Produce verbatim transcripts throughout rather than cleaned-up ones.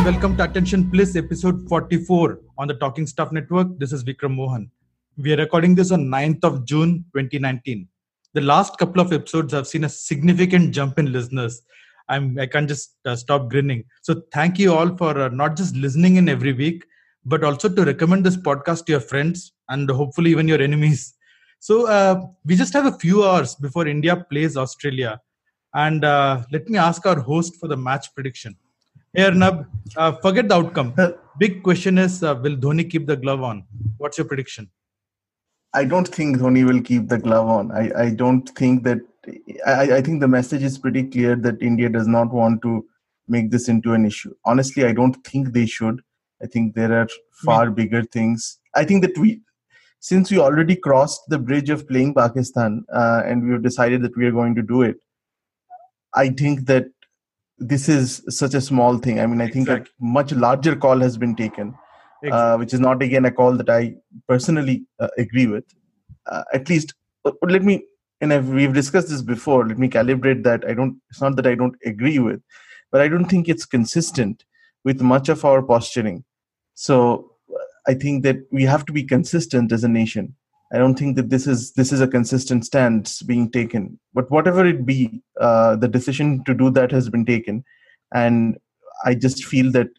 and welcome to Attention Please episode forty-four on the Talking Stuff Network. This is Vikram Mohan. We are recording this on ninth of June twenty nineteen. The last couple of episodes have seen a significant jump in listeners. I'm, I can't just uh, stop grinning. So thank you all for uh, not just listening in every week, but also to recommend this podcast to your friends and hopefully even your enemies. So uh, we just have a few hours before India plays Australia. And uh, let me ask our host for the match prediction. Hey Arnab, uh, forget the outcome. Big question is, uh, will Dhoni keep the glove on? What's your prediction? I don't think Dhoni will keep the glove on. I, I don't think that. I, I think the message is pretty clear that India does not want to make this into an issue. Honestly, I don't think they should. I think there are far Me- bigger things. I think that we, since we already crossed the bridge of playing Pakistan uh, and we have decided that we are going to do it, I think that this is such a small thing. I mean, I think Exactly. a much larger call has been taken, Exactly. uh, which is not again a call that I personally uh, agree with. Uh, at least, uh, let me, and I've, we've discussed this before. Let me calibrate that. I don't. It's not that I don't agree with, but I don't think it's consistent with much of our posturing. So uh, I think that we have to be consistent as a nation. I don't think that this is this is a consistent stance being taken. But whatever it be, uh, the decision to do that has been taken, and I just feel that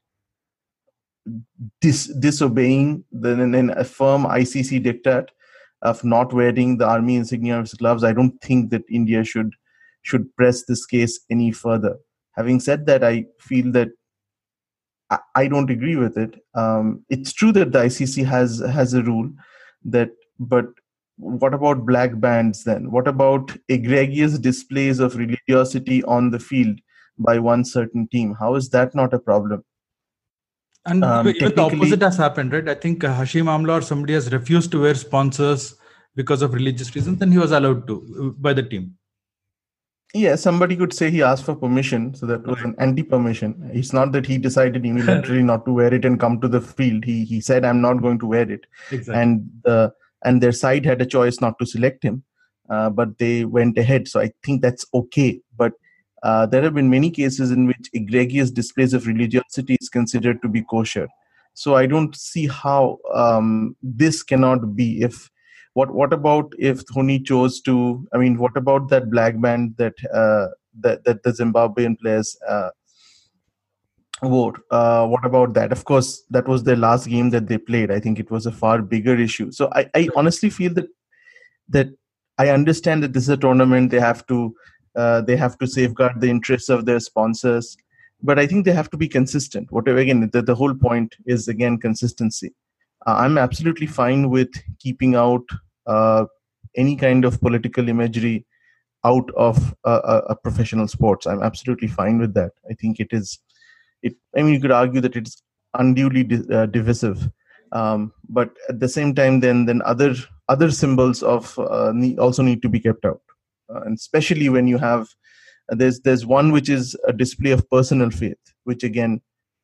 dis- disobeying the then a firm I C C diktat of not wearing the army insignia of his gloves, I don't think that India should should press this case any further. Having said that, I feel that I, I don't agree with it. Um, it's true that the I C C has has a rule that, but what about black bands then? What about egregious displays of religiosity on the field by one certain team? How is that not a problem? And Um, even even the opposite technically, has happened, right? I think uh, Hashim Amla or somebody has refused to wear sponsors because of religious reasons, and he was allowed to uh, by the team. yeah, somebody could say he asked for permission, so that was Right. an anti-permission. It's not that he decided Right. unilaterally not to wear it and come to the field. He he said, "I'm not going to wear it," Exactly. and the and their side had a choice not to select him, uh, but they went ahead. So I think that's okay. But uh, there have been many cases in which egregious displays of religiosity is considered to be kosher. So I don't see how um, this cannot be. If what what about if Dhoni chose to? I mean, what about that black band that uh, that that the Zimbabwean players uh, wore? Uh, what about that? Of course, that was their last game that they played. I think it was a far bigger issue. So I, I honestly feel that that I understand that this is a tournament. They have to uh, they have to safeguard the interests of their sponsors, but I think they have to be consistent. Whatever again, the, the whole point is again consistency. Uh, I'm absolutely fine with keeping out uh, any kind of political imagery out of uh, a, a professional sports. I'm absolutely fine with that. I think it is. It. I mean, you could argue that it's unduly di- uh, divisive, um, but at the same time, then then other other symbols of uh, need, also need to be kept out, uh, and especially when you have there's there's one which is a display of personal faith, which again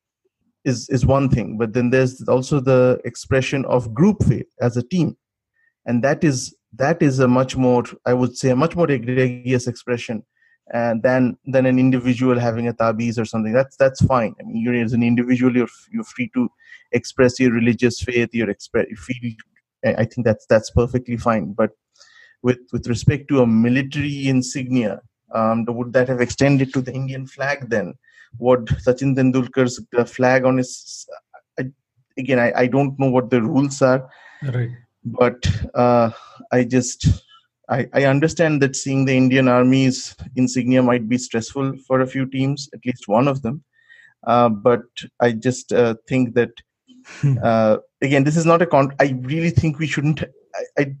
is is one thing, but then there's also the expression of group faith as a team, and that is that is a much more, I would say, a much more egregious expression uh, than than an individual having a tabiz or something. That's that's fine. I mean, you're as an individual, you're you're free to express your religious faith, your express you feel. I think that's that's perfectly fine. But with with respect to a military insignia, um, would that have extended to the Indian flag then? What Sachin Tendulkar's uh, flag on his, I, again, I, I don't know what the rules are, Right. but uh, I just I, I understand that seeing the Indian Army's insignia might be stressful for a few teams, at least one of them. Uh, but I just uh, think that uh, again, this is not a con. I really think we shouldn't. I, I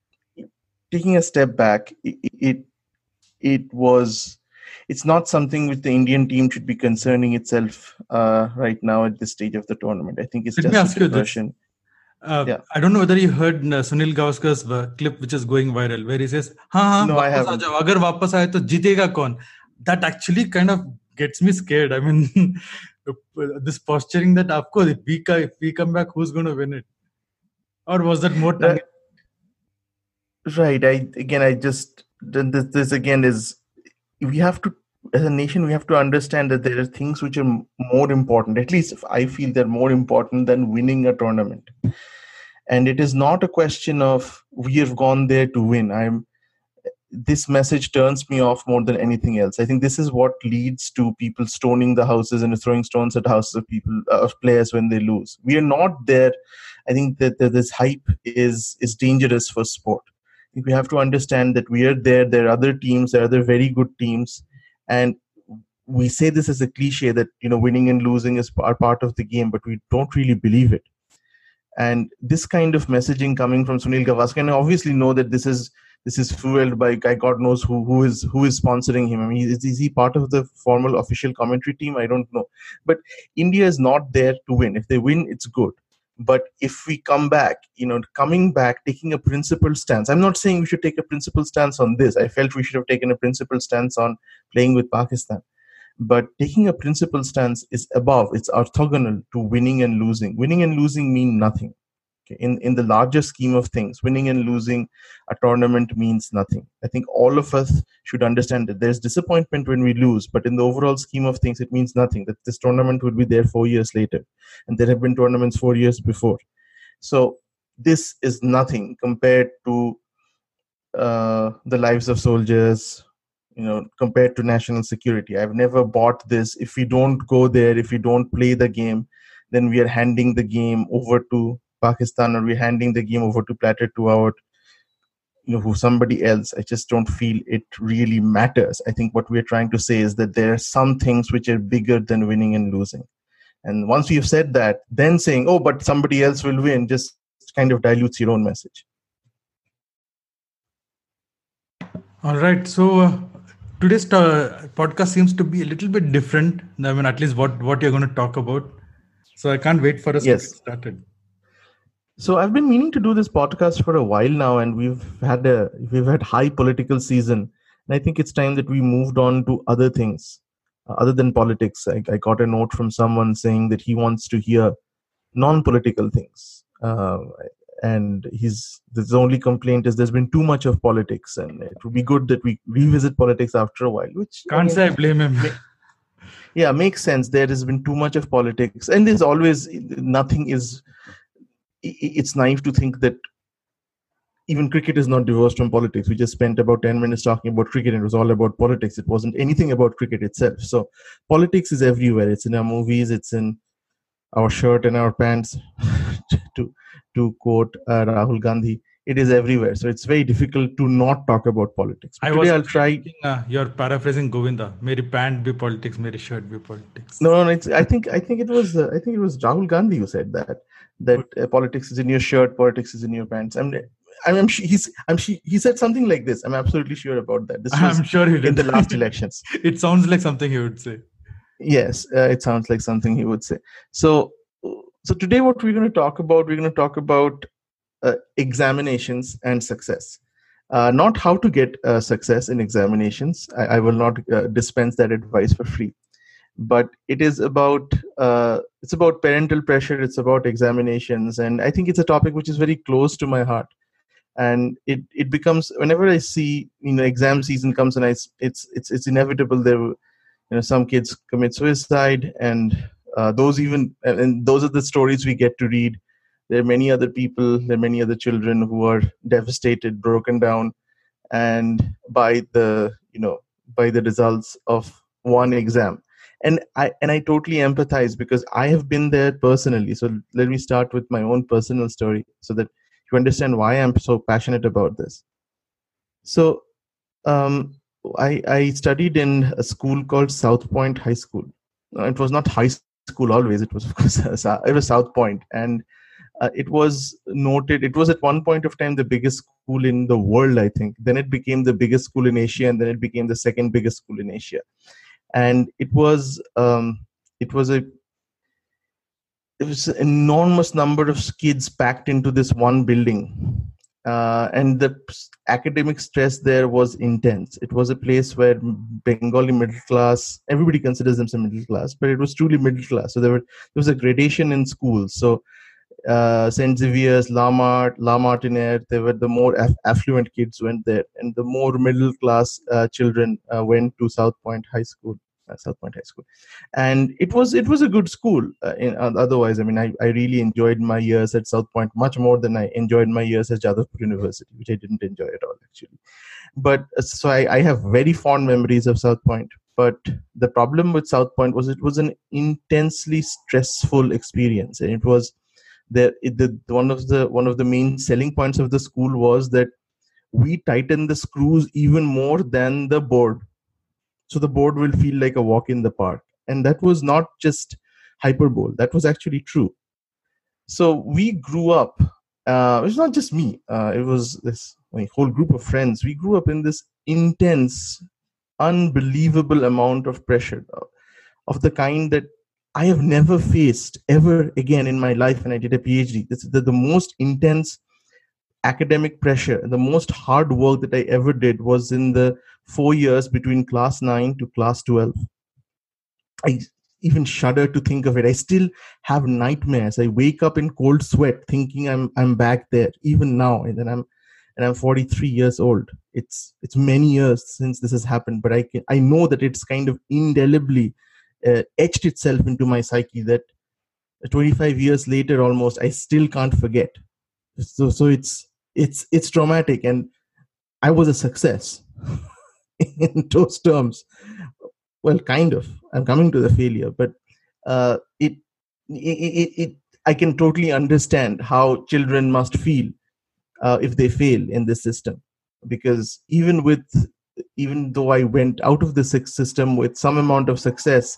taking a step back. It, it it was. It's not something which the Indian team should be concerning itself uh, right now at this stage of the tournament. I think it's Let me just a ask you this. diversion. Uh, Yeah. I don't know whether you heard uh, Sunil Gavaskar's uh, clip which is going viral where he says, "हाँ हाँ No, I वापस आ haven't. जाओ अगर वापस आए तो जीतेगा कौन?" That actually kind of gets me scared. I mean, this posturing that of course if we, ca- if we come back, who's going to win it? Or was that more tongue? Right. Right. I again, I just then this, this again is we have to. as a nation, we have to understand that there are things which are more important. At least if I feel they're more important than winning a tournament. And it is not a question of we have gone there to win. I'm This message turns me off more than anything else. I think this is what leads to people stoning the houses and throwing stones at houses of people, uh, of players when they lose. We are not there. I think that, that this hype is is dangerous for sport. I think we have to understand that we are there. There are other teams. There are other very good teams, and we say this as a cliche that you know winning and losing is are part of the game, but we don't really believe it. And this kind of messaging coming from Sunil Gavaskar, and I obviously know that this is this is fueled by guy God knows who who is who is sponsoring him. I mean, is, is he part of the formal official commentary team? I don't know. But India is not there to win. If they win, it's good. But if we come back, you know, coming back, taking a principled stance. I'm not saying we should take a principled stance on this. I felt we should have taken a principled stance on playing with Pakistan. But taking a principled stance is above, it's orthogonal to winning and losing. Winning and losing mean nothing. Okay? In, in the larger scheme of things, winning and losing a tournament means nothing. I think all of us should understand that there's disappointment when we lose, but in the overall scheme of things, it means nothing. That this tournament will be there four years later. And there have been tournaments four years before. So this is nothing compared to uh, the lives of soldiers, you know, compared to national security. I've never bought this. If we don't go there, if we don't play the game, then we are handing the game over to Pakistan, or we're handing the game over to Platter to our, you know, who somebody else. I just don't feel it really matters. I think what we're trying to say is that there are some things which are bigger than winning and losing. And once you've said that, then saying, oh, but somebody else will win, just kind of dilutes your own message. All right. So uh, today's uh, podcast seems to be a little bit different. I mean, at least what, what you're going to talk about. So I can't wait for us yes. to get started. So I've been meaning to do this podcast for a while now, and we've had a we've had high political season, and I think it's time that we moved on to other things uh, other than politics. I, I got a note from someone saying that he wants to hear non-political things, uh, and he's the only complaint is there's been too much of politics, and it would be good that we revisit politics after a while. Which can't again, say I blame him. May, yeah, makes sense. There has been too much of politics, and there's always nothing is. It's naive to think that even cricket is not divorced from politics. We just spent about ten minutes talking about cricket, and it was all about politics. It wasn't anything about cricket itself. So politics is everywhere. It's in our movies. It's in our shirt and our pants, to to quote uh, Rahul Gandhi. It is everywhere. So it's very difficult to not talk about politics. But I today was I'll try. Thinking, uh, you're paraphrasing Govinda. Meri pant be politics, meri shirt be politics. No, no, no it's, I think I think it was uh, I think it was Rahul Gandhi who said that that uh, politics is in your shirt, politics is in your pants. I'm I'm, I'm he's I'm he said something like this. I'm absolutely sure about that. This was I'm sure he did. In the last elections. It sounds like something he would say. Yes, uh, it sounds like something he would say. So so today what we're going to talk about, we're going to talk about uh, examinations and success. Uh, not how to get uh, success in examinations. I, I will not uh, dispense that advice for free. But it is about uh, it's about parental pressure. It's about examinations, and I think it's a topic which is very close to my heart. And it, it becomes, whenever I see, you know, exam season comes, and I it's it's it's inevitable. There, you know, some kids commit suicide, and uh, those even and those are the stories we get to read. There are many other people, there are many other children who are devastated, broken down, and by the you know by the results of one exam. And I and I totally empathize because I have been there personally. So let me start with my own personal story so that you understand why I'm so passionate about this. So um, I, I studied in a school called South Point High School. It was not high school always. It was, of course, it was South Point. And uh, it was noted, it was at one point of time the biggest school in the world, I think. Then it became the biggest school in Asia, and then it became the second biggest school in Asia. And it was um, it was a it was an enormous number of kids packed into this one building, uh, and the academic stress there was intense. It was a place where Bengali middle class, everybody considers themselves middle class, but it was truly middle class. So there were there was a gradation in schools. So uh, Saint Xavier's, La Mart, La Martiniere. They were the more aff- affluent kids went there, and the more middle class uh, children uh, went to South Point High School. Uh, South Point High School, and it was it was a good school. Uh, in, uh, otherwise, I mean, I, I really enjoyed my years at South Point much more than I enjoyed my years at Jadavpur University, which I didn't enjoy at all actually. But uh, so I, I have very fond memories of South Point. But the problem with South Point was it was an intensely stressful experience, and it was there. It, the one of the one of the main selling points of the school was that we tighten the screws even more than the board, so the board will feel like a walk in the park. And that was not just hyperbole; that was actually true. So we grew up. Uh, it was not just me. Uh, it was this my whole group of friends. We grew up in this intense, unbelievable amount of pressure uh, of the kind that I have never faced ever again in my life when I did a PhD. This is the, the most intense academic pressure, the most hard work that I ever did was in the four years between class nine to class twelve. I even shudder to think of it. I still have nightmares. I wake up in cold sweat thinking I'm I'm back there even now, and then I'm and I'm forty-three years old. It's it's many years since this has happened, but I can I know that it's kind of indelibly uh, etched itself into my psyche that twenty-five years later almost I still can't forget. So so it's it's it's traumatic, and I was a success in those terms. Well, kind of. I'm coming to the failure, but uh, it, it, it, it, I can totally understand how children must feel uh, if they fail in this system, because even with, even though I went out of the system with some amount of success,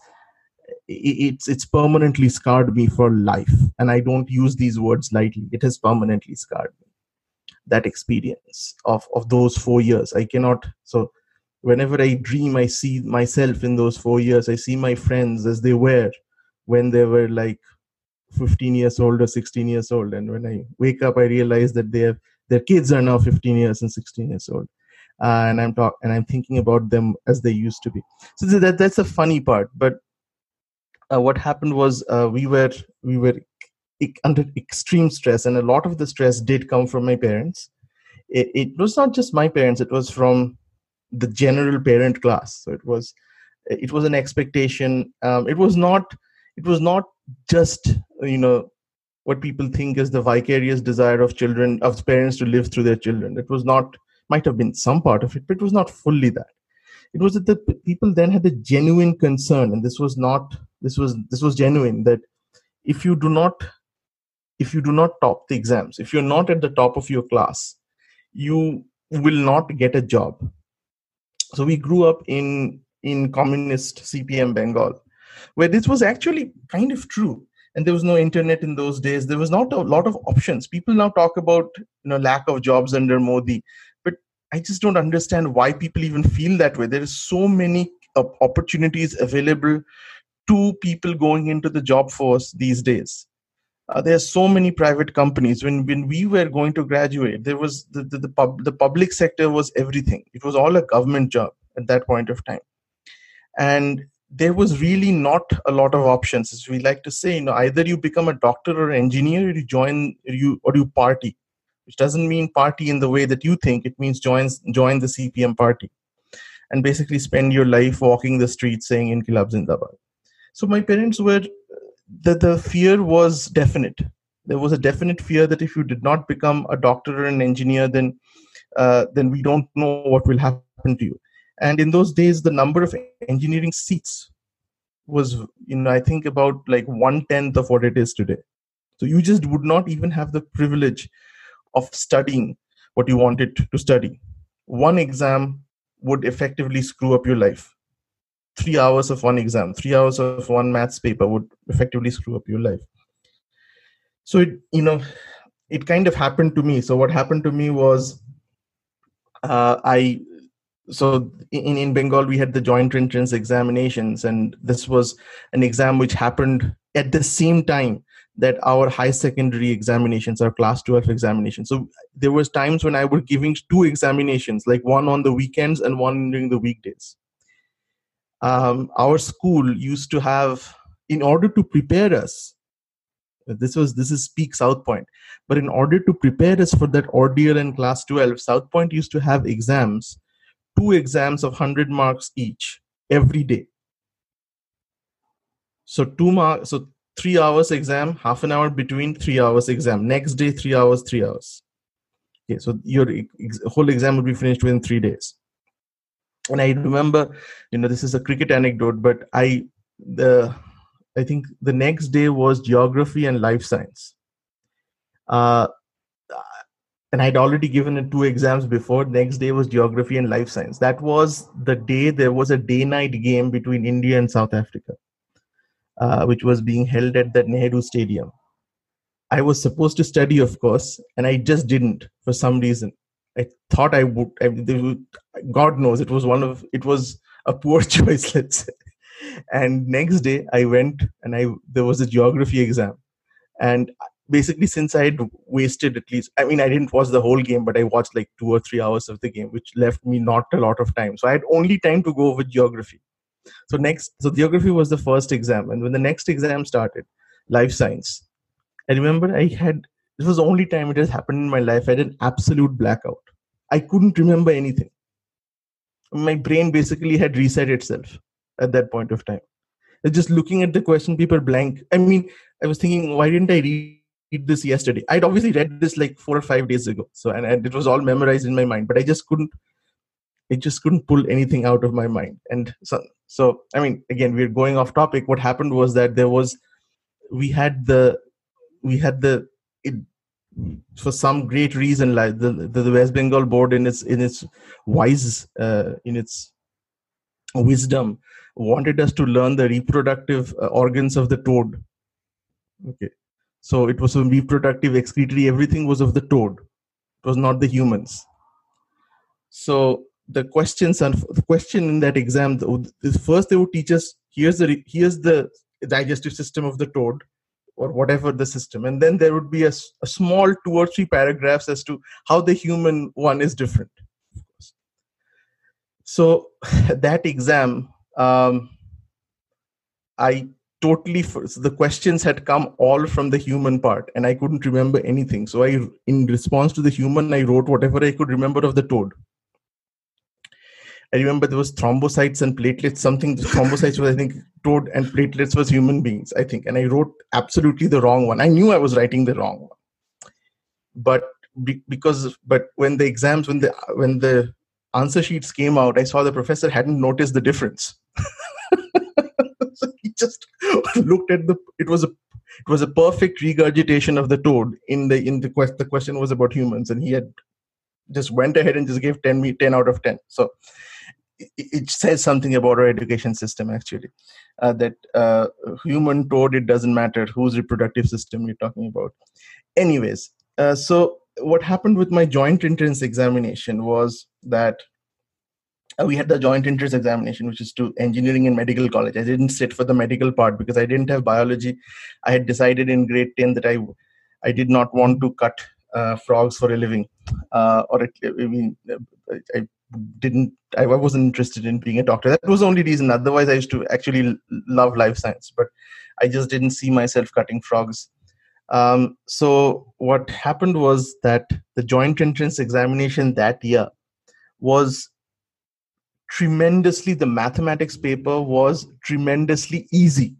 it's it's permanently scarred me for life, and I don't use these words lightly. It has permanently scarred me. That experience of of those four years, I cannot. So whenever I dream, I see myself in those four years. I see my friends as they were when they were like fifteen years old or sixteen years old. And when I wake up, I realize that they have, their kids are now fifteen years and sixteen years old. Uh, and I'm talk and I'm thinking about them as they used to be. So that that's a funny part. But uh, what happened was uh, we were we were under extreme stress, and a lot of the stress did come from my parents. It, it was not just my parents; it was from the general parent class. So it was it was an expectation. Um, it was not it was not just, you know, what people think is the vicarious desire of children, of parents to live through their children. It was not, might have been some part of it, but it was not fully that. It was that the people then had a genuine concern, and this was not this was this was genuine, that if you do not if you do not top the exams, if you're not at the top of your class, you will not get a job. So we grew up in in communist C P M Bengal, where this was actually kind of true. And there was no internet in those days. There was not a lot of options. People now talk about, you know, lack of jobs under Modi, but I just don't understand why people even feel that way. There is so many uh, opportunities available to people going into the job force these days. Uh, there are so many private companies. When when we were going to graduate, there was the the, the, pub, the public sector was everything. It was all a government job at that point of time, and there was really not a lot of options. As we like to say, you know, either you become a doctor or an engineer, or you join you or you party, which doesn't mean party in the way that you think. It means join join the C P M party, and basically spend your life walking the streets saying Inqilab Zindabad. So my parents were, the, the fear was definite. There was a definite fear that if you did not become a doctor or an engineer, then uh, then we don't know what will happen to you. And in those days, the number of engineering seats was, you know, I think about like one tenth of what it is today. So you just would not even have the privilege of studying what you wanted to study. One exam would effectively screw up your life. Three hours of one exam, three hours of one maths paper would effectively screw up your life. So it, you know, it kind of happened to me. So what happened to me was, uh, I, so in, in Bengal, we had the joint entrance examinations, and this was an exam which happened at the same time that our high secondary examinations, our class twelve examinations. So there was times when I was giving two examinations, like one on the weekends and one during the weekdays. Um, our school used to have, in order to prepare us, This was this is peak South Point. But in order to prepare us for that ordeal in class twelve, South Point used to have exams, two exams of one hundred marks each every day. So two marks, so three hours exam, half an hour between, three hours exam. Next day, three hours, three hours. Okay, so your ex- whole exam would be finished within three days. And I remember, you know, this is a cricket anecdote, but I, the, I think the next day was geography and life science. Uh, and I'd already given it two exams before. Next day was geography and life science. That was the day there was a day-night game between India and South Africa, uh, which was being held at the Nehru Stadium. I was supposed to study, of course, and I just didn't for some reason. I thought I would. I, would God knows, it was one of it was a poor choice, let's say. And next day, I went and I there was a geography exam, and basically, since I had wasted at least, I mean, I didn't watch the whole game, but I watched like two or three hours of the game, which left me not a lot of time. So I had only time to go over geography. So next, so geography was the first exam, and when the next exam started, life science. I remember I had, this was the only time it has happened in my life, I had an absolute blackout. I couldn't remember anything. My brain basically had reset itself at that point of time. Just looking at the question paper blank. I mean, I was thinking, why didn't I read this yesterday? I'd obviously read this like four or five days ago. So, and, and it was all memorized in my mind, but I just couldn't, I just couldn't pull anything out of my mind. And so, so, I mean, again, we're going off topic. What happened was that there was, we had the, we had the, it, for some great reason, like the, the, the West Bengal board in its, in its wise, uh, in its wisdom, wanted us to learn the reproductive uh, organs of the toad. Okay. So it was a reproductive, excretory, everything was of the toad. It was not the humans. So the questions and the question in that exam, the, first they would teach us, here's the, here's the digestive system of the toad, or whatever the system. And then there would be a, a small two or three paragraphs as to how the human one is different. So that exam, um, I totally, so the questions had come all from the human part and I couldn't remember anything. So I, in response to the human, I wrote whatever I could remember of the toad. I remember there was thrombocytes and platelets, something, thrombocytes was, I think, toad, and platelets was human beings, I think. And I wrote absolutely the wrong one. I knew I was writing the wrong one. But be, because, but when the exams, when the, when the answer sheets came out, I saw the professor hadn't noticed the difference. So he just looked at the, it was a, it was a perfect regurgitation of the toad in the, in the quest, the question was about humans, and he had just went ahead and just gave ten, ten out of ten. So it, it says something about our education system, actually, uh, that uh, human toad, it doesn't matter whose reproductive system you're talking about. Anyways, uh, so what happened with my joint entrance examination was that uh, we had the joint entrance examination, which is to engineering and medical college. I didn't sit for the medical part because I didn't have biology. I had decided in grade ten that I, I did not want to cut uh, frogs for a living, uh, or I mean, I didn't. I wasn't interested in being a doctor. That was the only reason. Otherwise, I used to actually love life science, but I just didn't see myself cutting frogs. Um, so what happened was that the joint entrance examination that year was tremendously, the mathematics paper was tremendously easy.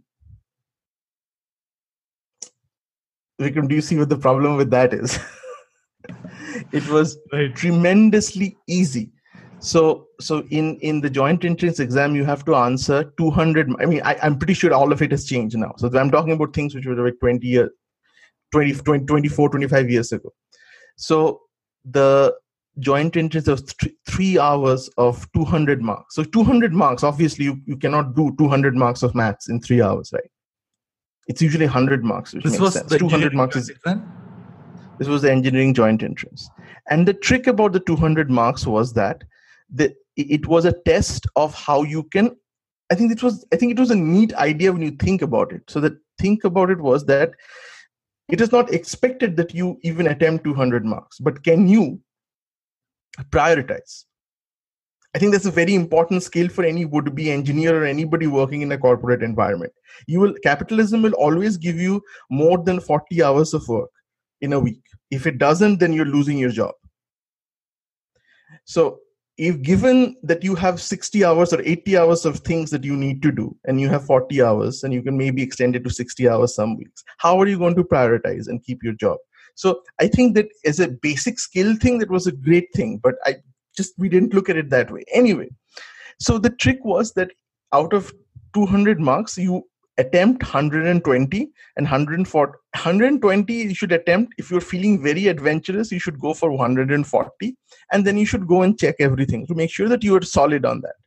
Vikram, do you see what the problem with that is? It was right. tremendously easy. So, so in, in the joint entrance exam, you have to answer two hundred. I mean, I, I'm pretty sure all of it has changed now. So I'm talking about things which were like twenty years, twenty, twenty, twenty-four, twenty-five years ago. So the joint entrance of th- three hours of two hundred marks. So two hundred marks, obviously you, you cannot do two hundred marks of maths in three hours, right? It's usually one hundred marks, which this makes was sense. The two hundred marks is, this was the engineering joint entrance. And the trick about the two hundred marks was that the, it was a test of how you can, I think it was, I think it was a neat idea when you think about it. So the think about it was that it is not expected that you even attempt two hundred marks, but can you prioritize? I think that's a very important skill for any would-be engineer or anybody working in a corporate environment. You will capitalism will always give you more than forty hours of work in a week. If it doesn't, then you're losing your job. So if given that you have sixty hours or eighty hours of things that you need to do, and you have forty hours, and you can maybe extend it to sixty hours some weeks, how are you going to prioritize and keep your job? So I think that as a basic skill thing, that was a great thing, but I just, we didn't look at it that way. Anyway, so the trick was that out of two hundred marks, you attempt one hundred twenty, and one hundred forty, one hundred twenty you should attempt. If you're feeling very adventurous, you should go for one hundred forty, and then you should go and check everything to make sure that you are solid on that.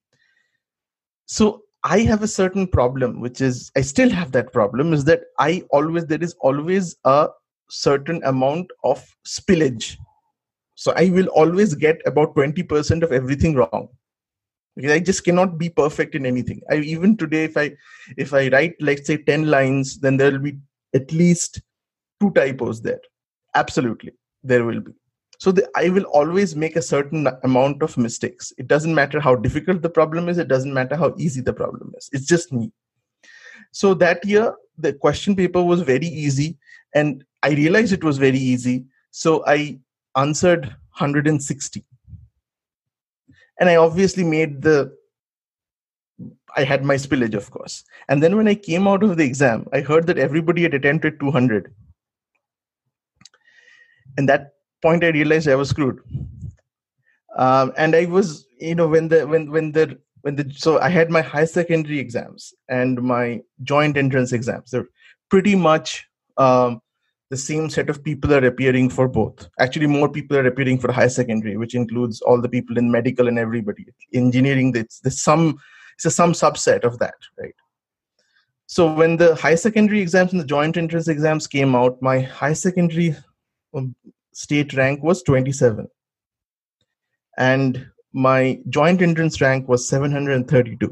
So I have a certain problem, which is, I still have that problem, is that I always, there is always a certain amount of spillage. So I will always get about twenty percent of everything wrong. Because I just cannot be perfect in anything. I even today, if I if I write, let's say, ten lines, then there will be at least two typos there. Absolutely, there will be. So the, I will always make a certain amount of mistakes. It doesn't matter how difficult the problem is. It doesn't matter how easy the problem is. It's just me. So that year, the question paper was very easy, and I realized it was very easy. So I answered one hundred sixty. And I obviously made the, I had my spillage, of course. And then when I came out of the exam, I heard that everybody had attempted two hundred. And that point, I realized I was screwed. Um, and I was, you know, when the, when, when the, when the, so I had my high secondary exams and my joint entrance exams. They're pretty much um, the same set of people are appearing for both. Actually, more people are appearing for high secondary, which includes all the people in medical and everybody. Engineering, it's the some, it's a some subset of that, right? So when the high secondary exams and the joint entrance exams came out, my high secondary state rank was twenty-seven. And my joint entrance rank was seven hundred thirty-two.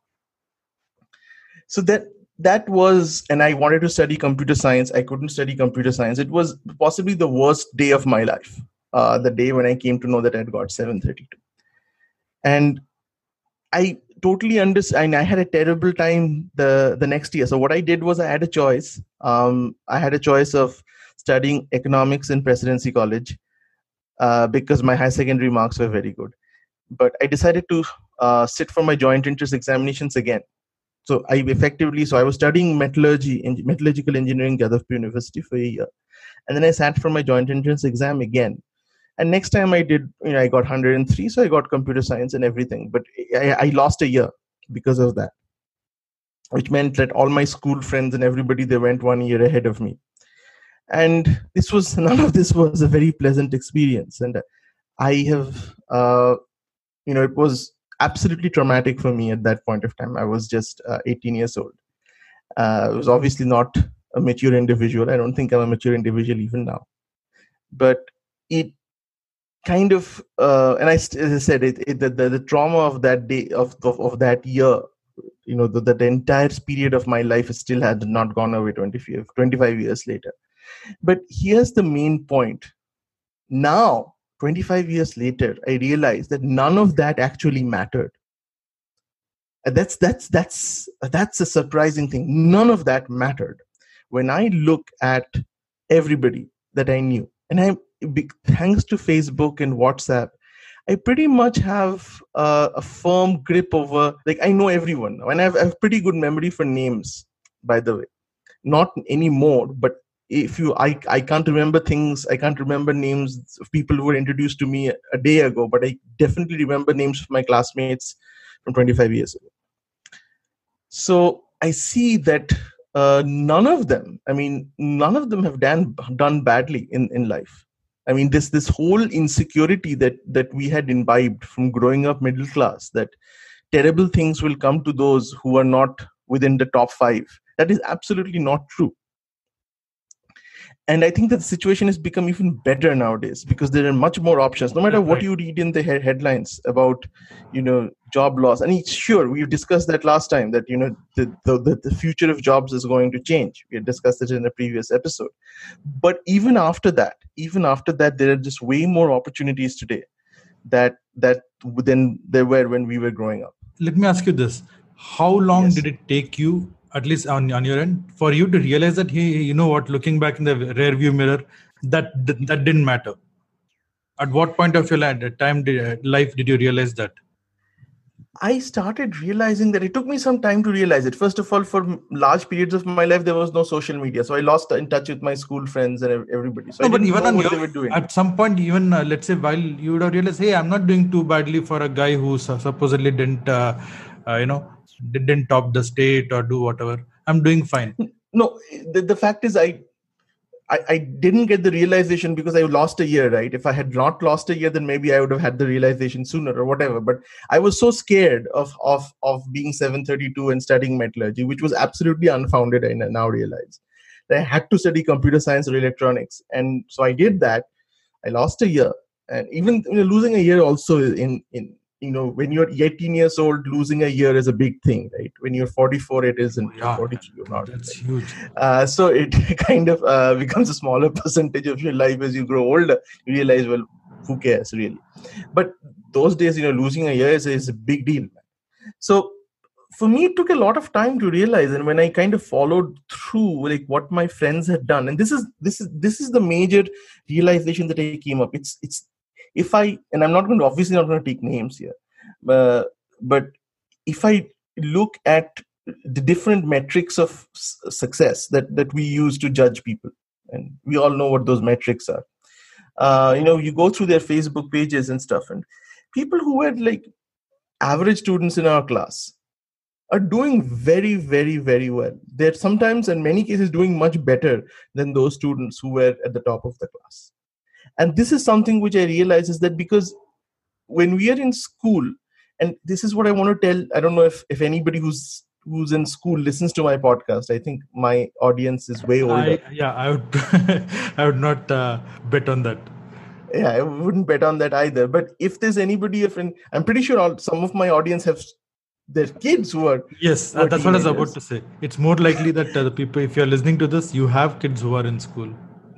So that that was, and I wanted to study computer science. I couldn't study computer science. It was possibly the worst day of my life, uh, the day when I came to know that I'd got seven thirty-two. And I totally understand. I had a terrible time the, the next year. So what I did was I had a choice. Um, I had a choice of studying economics in Presidency College uh, because my high secondary marks were very good. But I decided to uh, sit for my joint entrance examinations again. So I effectively, so I was studying metallurgy, in, metallurgical engineering, Jadavpur University for a year. And then I sat for my joint entrance exam again. And next time I did, you know, I got one hundred three, so I got computer science and everything. But I, I lost a year because of that, which meant that all my school friends and everybody, they went one year ahead of me. And this was, none of this was a very pleasant experience. And I have, uh, you know, it was absolutely traumatic for me at that point of time. I was just uh, eighteen years old. Uh, I was obviously not a mature individual. I don't think I'm a mature individual even now. But it kind of, uh, and I, as I said, it, it, the, the the trauma of that day, of of, of that year, you know, the, the, the entire period of my life still had not gone away twenty-five, twenty-five years later. But here's the main point. Now, twenty-five years later, I realized that none of that actually mattered. And that's that's that's that's a surprising thing. None of that mattered. When I look at everybody that I knew, and I, thanks to Facebook and WhatsApp, I pretty much have uh, a firm grip over, like, I know everyone now, and I have, I have pretty good memory for names, by the way. Not anymore, but if you, I, I can't remember things, I can't remember names of people who were introduced to me a, a day ago, but I definitely remember names of my classmates from twenty-five years ago. So I see that uh, none of them, I mean, none of them have done, done badly in, in life. I mean, this this whole insecurity that that we had imbibed from growing up middle class, that terrible things will come to those who are not within the top five. That is absolutely not true. And I think that the situation has become even better nowadays because there are much more options. No matter That's what right. you read in the he- headlines about, you know, job loss. And it's, sure, we discussed that last time that, you know, the, the, the future of jobs is going to change. We had discussed it in a previous episode. But even after that, even after that, there are just way more opportunities today. that that than there were when we were growing up. Let me ask you this. How long Yes. did it take you, at least on, on your end, for you to realize that, hey, you know what, looking back in the rear view mirror, that that didn't matter? At what point of your life, time did, life did you realize that? I started realizing that it took me some time to realize it. First of all, for large periods of my life, there was no social media. So I lost in touch with my school friends and everybody. So No, I but didn't even know on what your, they were doing. at some point, even uh, let's say while you would have realized, hey, I'm not doing too badly for a guy who su- supposedly didn't, uh, uh, you know, didn't top the state or do whatever. I'm doing fine. No, the, the fact is I, I I didn't get the realization because I lost a year, right? If I had not lost a year, then maybe I would have had the realization sooner or whatever. But I was so scared of of of being seven thirty-two and studying metallurgy, which was absolutely unfounded. I now realize that I had to study computer science or electronics, and so I did that. I lost a year, and even you know, losing a year also in in you know when you're eighteen years old, losing a year is a big thing, right? When you're forty-four, it isn't. You're Yeah, forty-three, you're not. that's huge. Uh, so it kind of uh, becomes a smaller percentage of your life as you grow older. You realize, well, who cares really? But those days, you know, losing a year is, is a big deal. So for me, it took a lot of time to realize, and when I kind of followed through, like what my friends had done, and this is this is this is the major realization that I came up. It's it's if I and I'm not going to obviously not going to take names here, uh, but if I look at the different metrics of s- success that that we use to judge people, and we all know what those metrics are. Uh, you know, you go through their Facebook pages and stuff, and people who were like average students in our class are doing very, very, very well. They're sometimes, in many cases, doing much better than those students who were at the top of the class. And this is something which I realize is that because when we are in school, and this is what I want to tell, I don't know if, if anybody who's who's in school listens to my podcast. I think my audience is way older. I, yeah, I would, I would not uh, bet on that. Yeah, I wouldn't bet on that either. But if there's anybody, if in, I'm pretty sure all, some of my audience have their kids who are Yes, who uh, are that's what I was about teenagers. to say. It's more likely that uh, the people, if you're listening to this, you have kids who are in school.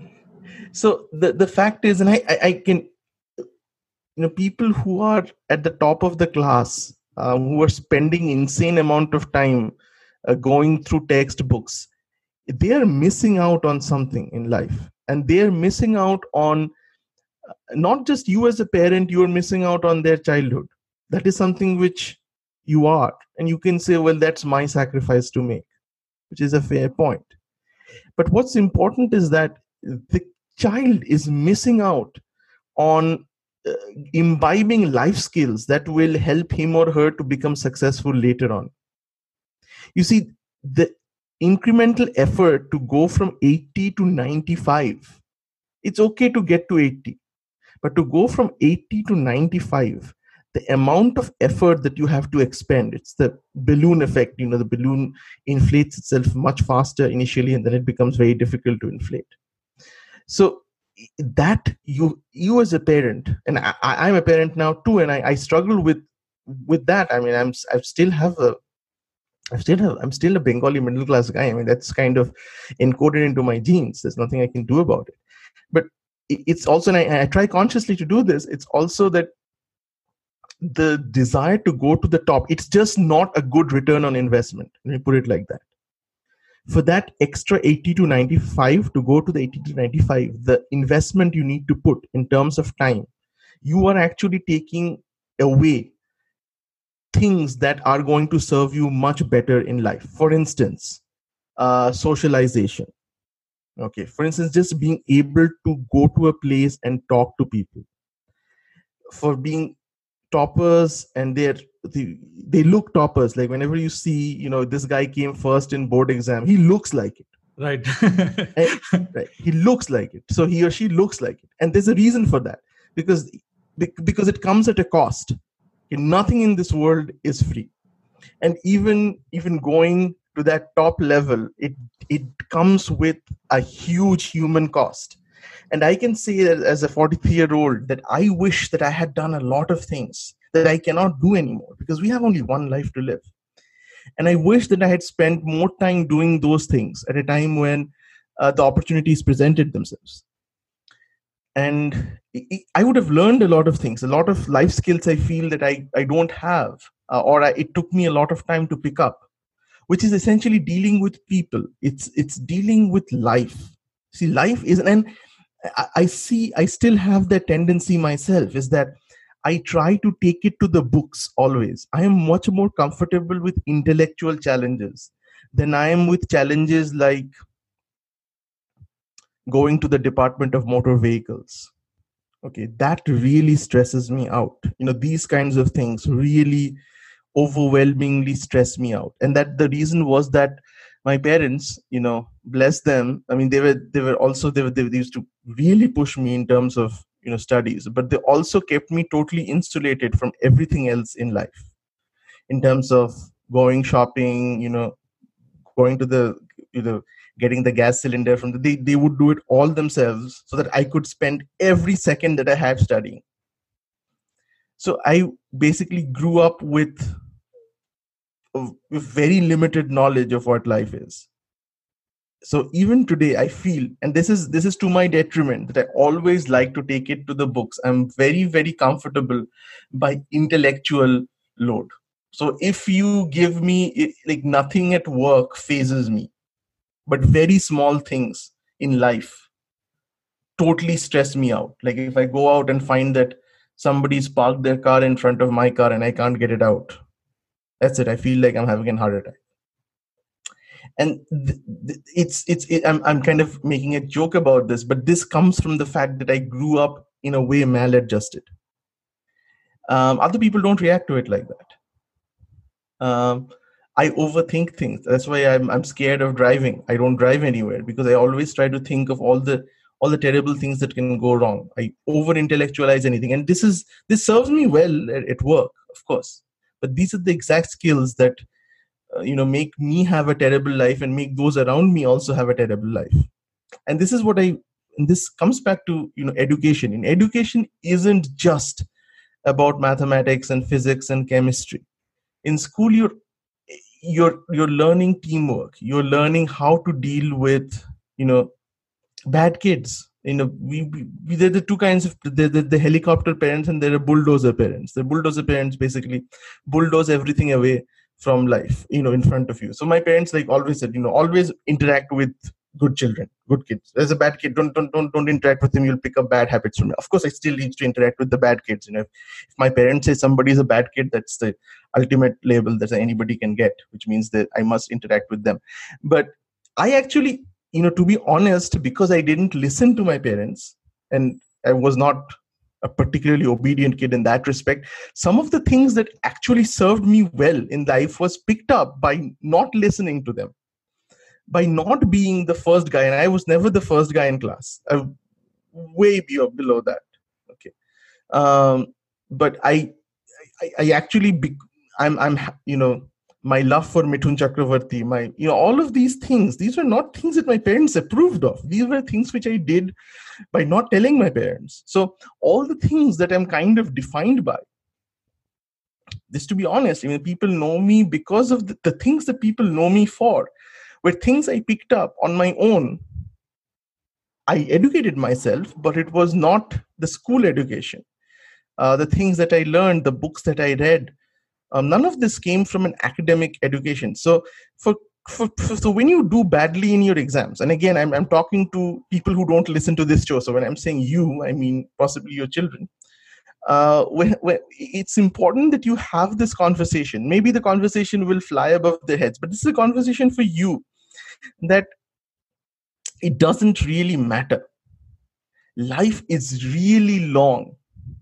So the, the fact is, and I, I, I can, you know, people who are at the top of the class, uh, who are spending insane amount of time uh, going through textbooks, they are missing out on something in life. And they are missing out on not just you as a parent, you are missing out on their childhood. That is something which you are. And you can say, well, that's my sacrifice to make, which is a fair point. But what's important is that the child is missing out on uh, imbibing life skills that will help him or her to become successful later on. You see, the incremental effort to go from eighty to ninety-five, it's okay to get to eighty, but to go from eighty to ninety-five, the amount of effort that you have to expend, it's the balloon effect. You know, the balloon inflates itself much faster initially, and then it becomes very difficult to inflate. So that you you as a parent, and I, I'm a parent now too, and I, I struggle with with that. I mean, I'm I still have a I still have I'm still a Bengali middle class guy. I mean, that's kind of encoded into my genes. There's nothing I can do about it. But it's also, and I, I try consciously to do this. It's also that the desire to go to the top, it's just not a good return on investment. Let me put it like that. For that extra eighty to ninety-five, to go to the eighty to ninety-five, the investment you need to put in terms of time, you are actually taking away things that are going to serve you much better in life. For instance, uh, socialization. Okay, for instance, just being able to go to a place and talk to people. For being toppers, and they're they, they look toppers. Like whenever you see, you know, this guy came first in board exam, he looks like it. Right. And, right. He looks like it. So he or she looks like it. And there's a reason for that. Because because it comes at a cost. Nothing in this world is free. And even even going to that top level, it it comes with a huge human cost. And I can say that as a forty-three year old, that I wish that I had done a lot of things that I cannot do anymore, because we have only one life to live. And I wish that I had spent more time doing those things at a time when uh, the opportunities presented themselves. And I would have learned a lot of things, a lot of life skills I feel that I, I don't have, uh, or I, it took me a lot of time to pick up, which is essentially dealing with people. It's it's dealing with life. See, life is, and I, I see, I still have that tendency myself, is that I try to take it to the books always. I am much more comfortable with intellectual challenges than I am with challenges like going to the Department of Motor Vehicles. Okay, that really stresses me out. You know, these kinds of things really overwhelmingly stress me out. And that the reason was that my parents, you know, bless them. I mean, they were they were also they were they used to really push me in terms of, you know, studies, but they also kept me totally insulated from everything else in life, in terms of going shopping, you know, going to the, you know, getting the gas cylinder from the, they, they would do it all themselves so that I could spend every second that I had studying. So I basically grew up with, with very limited knowledge of what life is. So even today I feel, and this is this is to my detriment, that I always like to take it to the books. I'm very, very comfortable by intellectual load. So if you give me, like, nothing at work phases me, but very small things in life totally stress me out. Like if I go out and find that somebody's parked their car in front of my car and I can't get it out, that's it. I feel like I'm having a heart attack. And th- th- it's it's it, I'm I'm kind of making a joke about this, but this comes from the fact that I grew up in a way maladjusted. Um, other people don't react to it like that. Um, I overthink things. That's why I'm I'm scared of driving. I don't drive anywhere because I always try to think of all the all the terrible things that can go wrong. I over intellectualize anything, and this is this serves me well at, at work, of course. But these are the exact skills that uh, you know make me have a terrible life and make those around me also have a terrible life. And this is what I. And this comes back to, you know education. In education isn't just about mathematics and physics and chemistry. In school, you're you're you're learning teamwork. You're learning how to deal with, you know bad kids. You know we, we there are the two kinds of, the, the the helicopter parents and there are bulldozer parents. The bulldozer parents basically bulldoze everything away from life, you know in front of you. So my parents, like, always said, you know always interact with good children, good kids. There's a bad kid, don't don't don't, don't interact with him, you'll pick up bad habits from him. Of course I still need to interact with the bad kids. You know if, if my parents say somebody is a bad kid, that's the ultimate label that anybody can get, which means that I must interact with them. But I actually, you know to be honest, because I didn't listen to my parents and I was not a particularly obedient kid in that respect, some of the things that actually served me well in life was picked up by not listening to them, by not being the first guy. And I was never the first guy in class. I way below that. Okay. Um, but I, I, I actually, be, I'm, I'm, you know, my love for Mithun Chakravarti, my, you know, all of these things, these were not things that my parents approved of. These were things which I did by not telling my parents. So all the things that I'm kind of defined by, this, to be honest, I mean, people know me because of the, the things that people know me for, were things I picked up on my own. I educated myself, but it was not the school education. Uh, the things that I learned, the books that I read, um, none of this came from an academic education. So for, for, for so when you do badly in your exams, and again, I'm, I'm talking to people who don't listen to this show. So when I'm saying you, I mean possibly your children. Uh, when, when it's important that you have this conversation. Maybe the conversation will fly above their heads, but this is a conversation for you, that it doesn't really matter. Life is really long,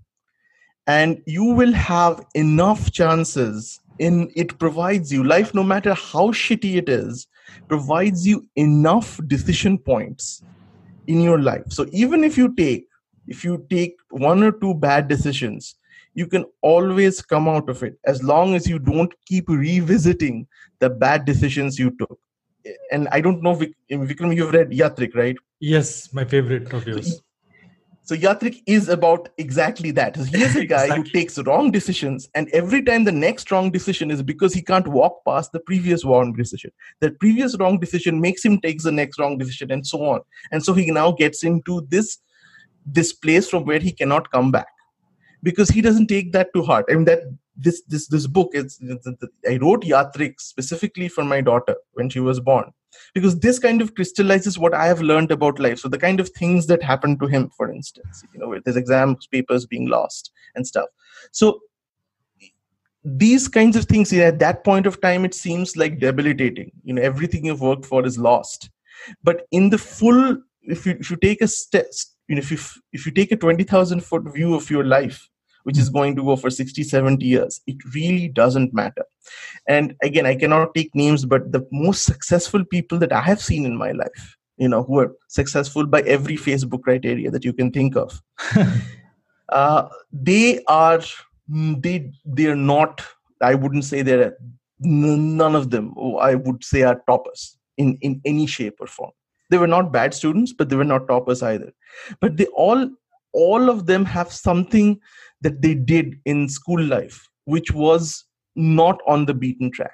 and you will have enough chances. In it provides you, life, no matter how shitty it is, provides you enough decision points in your life. So even if you take if you take one or two bad decisions, you can always come out of it, as long as you don't keep revisiting the bad decisions you took. And I don't know, Vikram, you've read Yatrik, right? Yes, my favorite of yours. So, so Yatrik is about exactly that. So here's a guy exactly. who takes wrong decisions, and every time the next wrong decision is because he can't walk past the previous wrong decision. That previous wrong decision makes him take the next wrong decision, and so on. And so he now gets into this this place from where he cannot come back, because he doesn't take that to heart. I mean, that this this this book is, I wrote Yatrik specifically for my daughter when she was born, because this kind of crystallizes what I have learned about life. So the kind of things that happened to him, for instance, you know, with his exam papers being lost and stuff. So these kinds of things, at that point of time, it seems like debilitating. You know, everything you've worked for is lost. But in the full, if you if you take a step, you know, if you if you take a twenty thousand foot view of your life, which is going to go for sixty, seventy years, it really doesn't matter. And again, I cannot take names, but the most successful people that I have seen in my life, you know, who are successful by every Facebook criteria that you can think of, uh, they are, they, they're not, I wouldn't say they're, none of them, I would say, are toppers in, in any shape or form. They were not bad students, but they were not toppers either. But they all, all of them have something that they did in school life, which was not on the beaten track.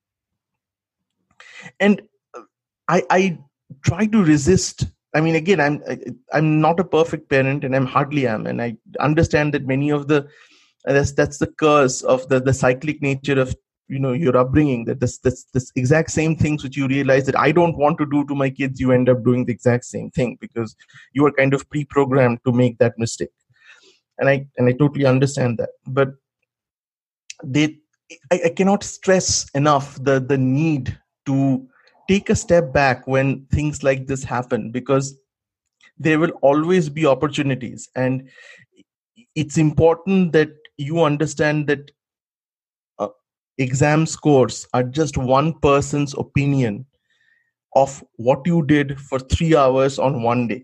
And I, I try to resist. I mean, again, I'm I'm not a perfect parent, and I'm hardly am. And I understand that many of the that's that's the curse of the, the cyclic nature of, you know, your upbringing. That this this this exact same things which you realize that I don't want to do to my kids, you end up doing the exact same thing because you are kind of pre-programmed to make that mistake. And I and I totally understand that. But they, I, I cannot stress enough the the need to take a step back when things like this happen, because there will always be opportunities. And it's important that you understand that uh, exam scores are just one person's opinion of what you did for three hours on one day.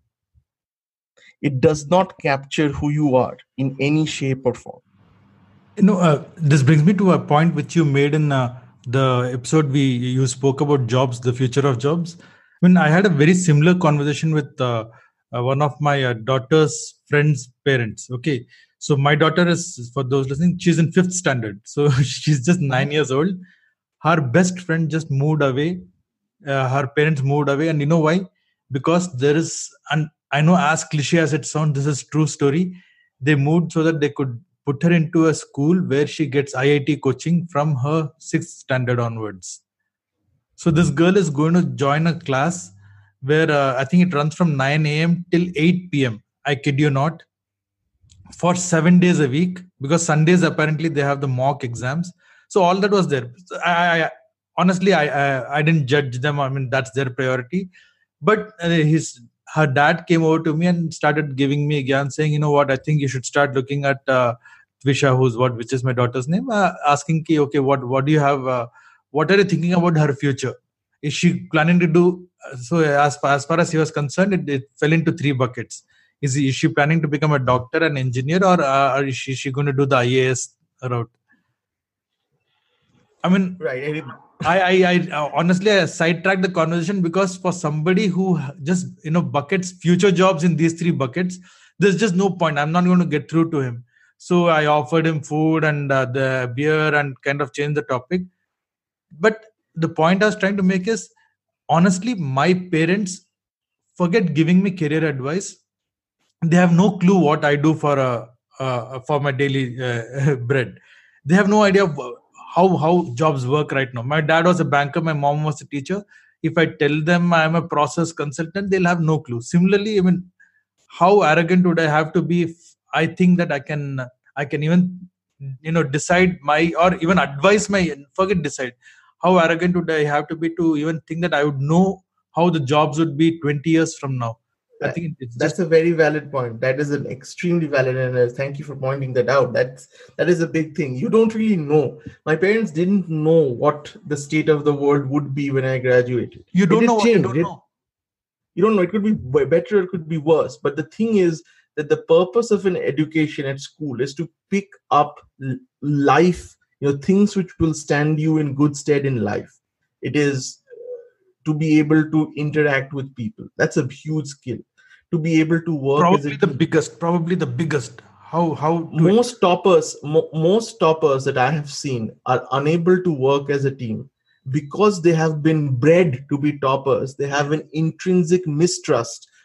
It does not capture who you are in any shape or form. You know, uh, this brings me to a point which you made in uh, the episode we you spoke about jobs, the future of jobs. I mean, I had a very similar conversation with uh, uh, one of my uh, daughter's friends' parents. Okay, so my daughter is, for those listening, she's in fifth standard, so she's just nine years old. Her best friend just moved away. Uh, her parents moved away, and you know why? Because there is, and I know, as cliche as it sounds, this is true story. They moved so that they could put her into a school where she gets I I T coaching from her sixth standard onwards. So this girl is going to join a class where uh, I think it runs from nine a.m. till eight p.m. I kid you not, for seven days a week, because Sundays apparently they have the mock exams. So all that was there. I, I honestly, I, I I didn't judge them. I mean, that's their priority. But uh, his her dad came over to me and started giving me again, saying, you know what, I think you should start looking at uh, Tvisha, who's what, which is my daughter's name, uh, asking, ki, okay, what what do you have? Uh, what are you thinking about her future? Is she planning to do? So as far as, far as he was concerned, it, it fell into three buckets. Is, he, is she planning to become a doctor, an engineer, or uh, is she, she going to do the I A S route? I mean, right. I, I, I honestly I sidetracked the conversation, because for somebody who just, you know, buckets future jobs in these three buckets, there's just no point. I'm not going to get through to him. So I offered him food and uh, the beer and kind of changed the topic. But the point I was trying to make is, honestly, my parents, forget giving me career advice. They have no clue what I do for a uh, for my daily uh, bread. They have no idea of how how jobs work right now. My dad was a banker, my mom was a teacher. If I tell them I'm a process consultant, they'll have no clue. Similarly, I mean, how arrogant would I have to be if I think that I can I can even, you know, decide my, or even advise my, forget decide. How arrogant would I have to be to even think that I would know how the jobs would be twenty years from now? I think it's that's just a very valid point. That is an extremely valid, and uh, thank you for pointing that out. That's that is a big thing. You don't really know. My parents didn't know what the state of the world would be when I graduated. You don't it know what changed. you don't it, know. You don't know. It could be better. It could be worse. But the thing is that the purpose of an education at school is to pick up life, you know, things which will stand you in good stead in life. It is to be able to interact with people. That's a huge skill. To be able to work probably as a the team. biggest, probably the biggest. How how most toppers, mo- most toppers that I have seen are unable to work as a team because they have been bred to be toppers. They have an intrinsic mistrust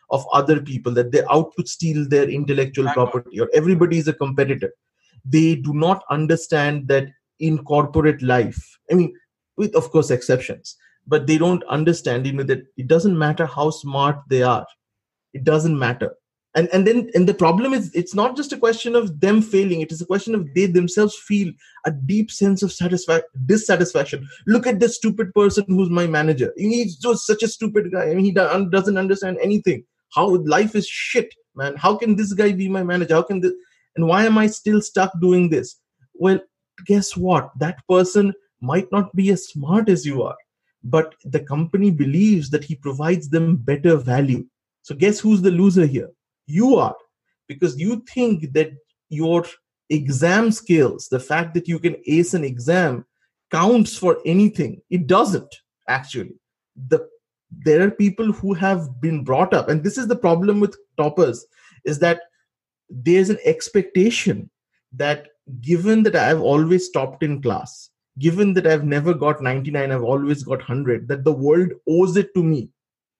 of other people, that they're out to steal their intellectual Bang on. property, or everybody is a competitor. They do not understand that in corporate life, I mean, with of course exceptions, but they don't understand, you know, that it doesn't matter how smart they are. It doesn't matter. And and then and the problem is, it's not just a question of them failing. It is a question of they themselves feel a deep sense of satisfa- dissatisfaction. Look at this stupid person who's my manager. He's just such a stupid guy. I mean, he do- doesn't understand anything. How life is shit, man. How can this guy be my manager? How can this? And why am I still stuck doing this? Well, guess what? That person might not be as smart as you are, but the company believes that he provides them better value. So guess who's the loser here? You are, because you think that your exam skills, the fact that you can ace an exam, counts for anything. It doesn't, actually. The there are people who have been brought up, and this is the problem with toppers, is that there's an expectation that given that I've always topped in class, given that I've never got ninety-nine, I've always got one hundred, that the world owes it to me,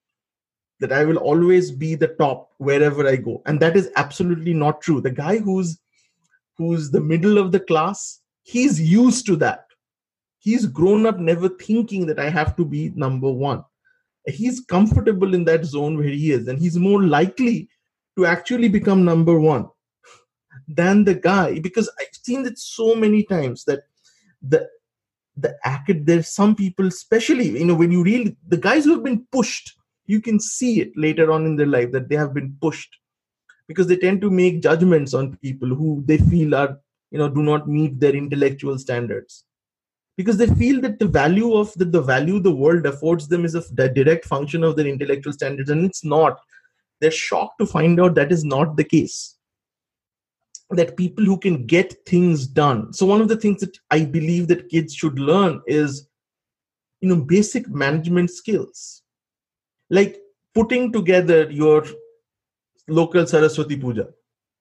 that I will always be the top wherever I go. And that is absolutely not true. The guy who's who's the middle of the class, he's used to that. He's grown up never thinking that I have to be number one. He's comfortable in that zone where he is, and he's more likely to actually become number one than the guy, because I've seen it so many times that the the acad there's some people, especially, you know, when you really, the guys who have been pushed, you can see it later on in their life that they have been pushed, because they tend to make judgments on people who they feel are, you know, do not meet their intellectual standards, because they feel that the value of the, the value the world affords them is a the direct function of their intellectual standards, and it's not. They're shocked to find out that is not the case, that people who can get things done. So one of the things that I believe that kids should learn is, you know, basic management skills, like putting together your local Saraswati Puja.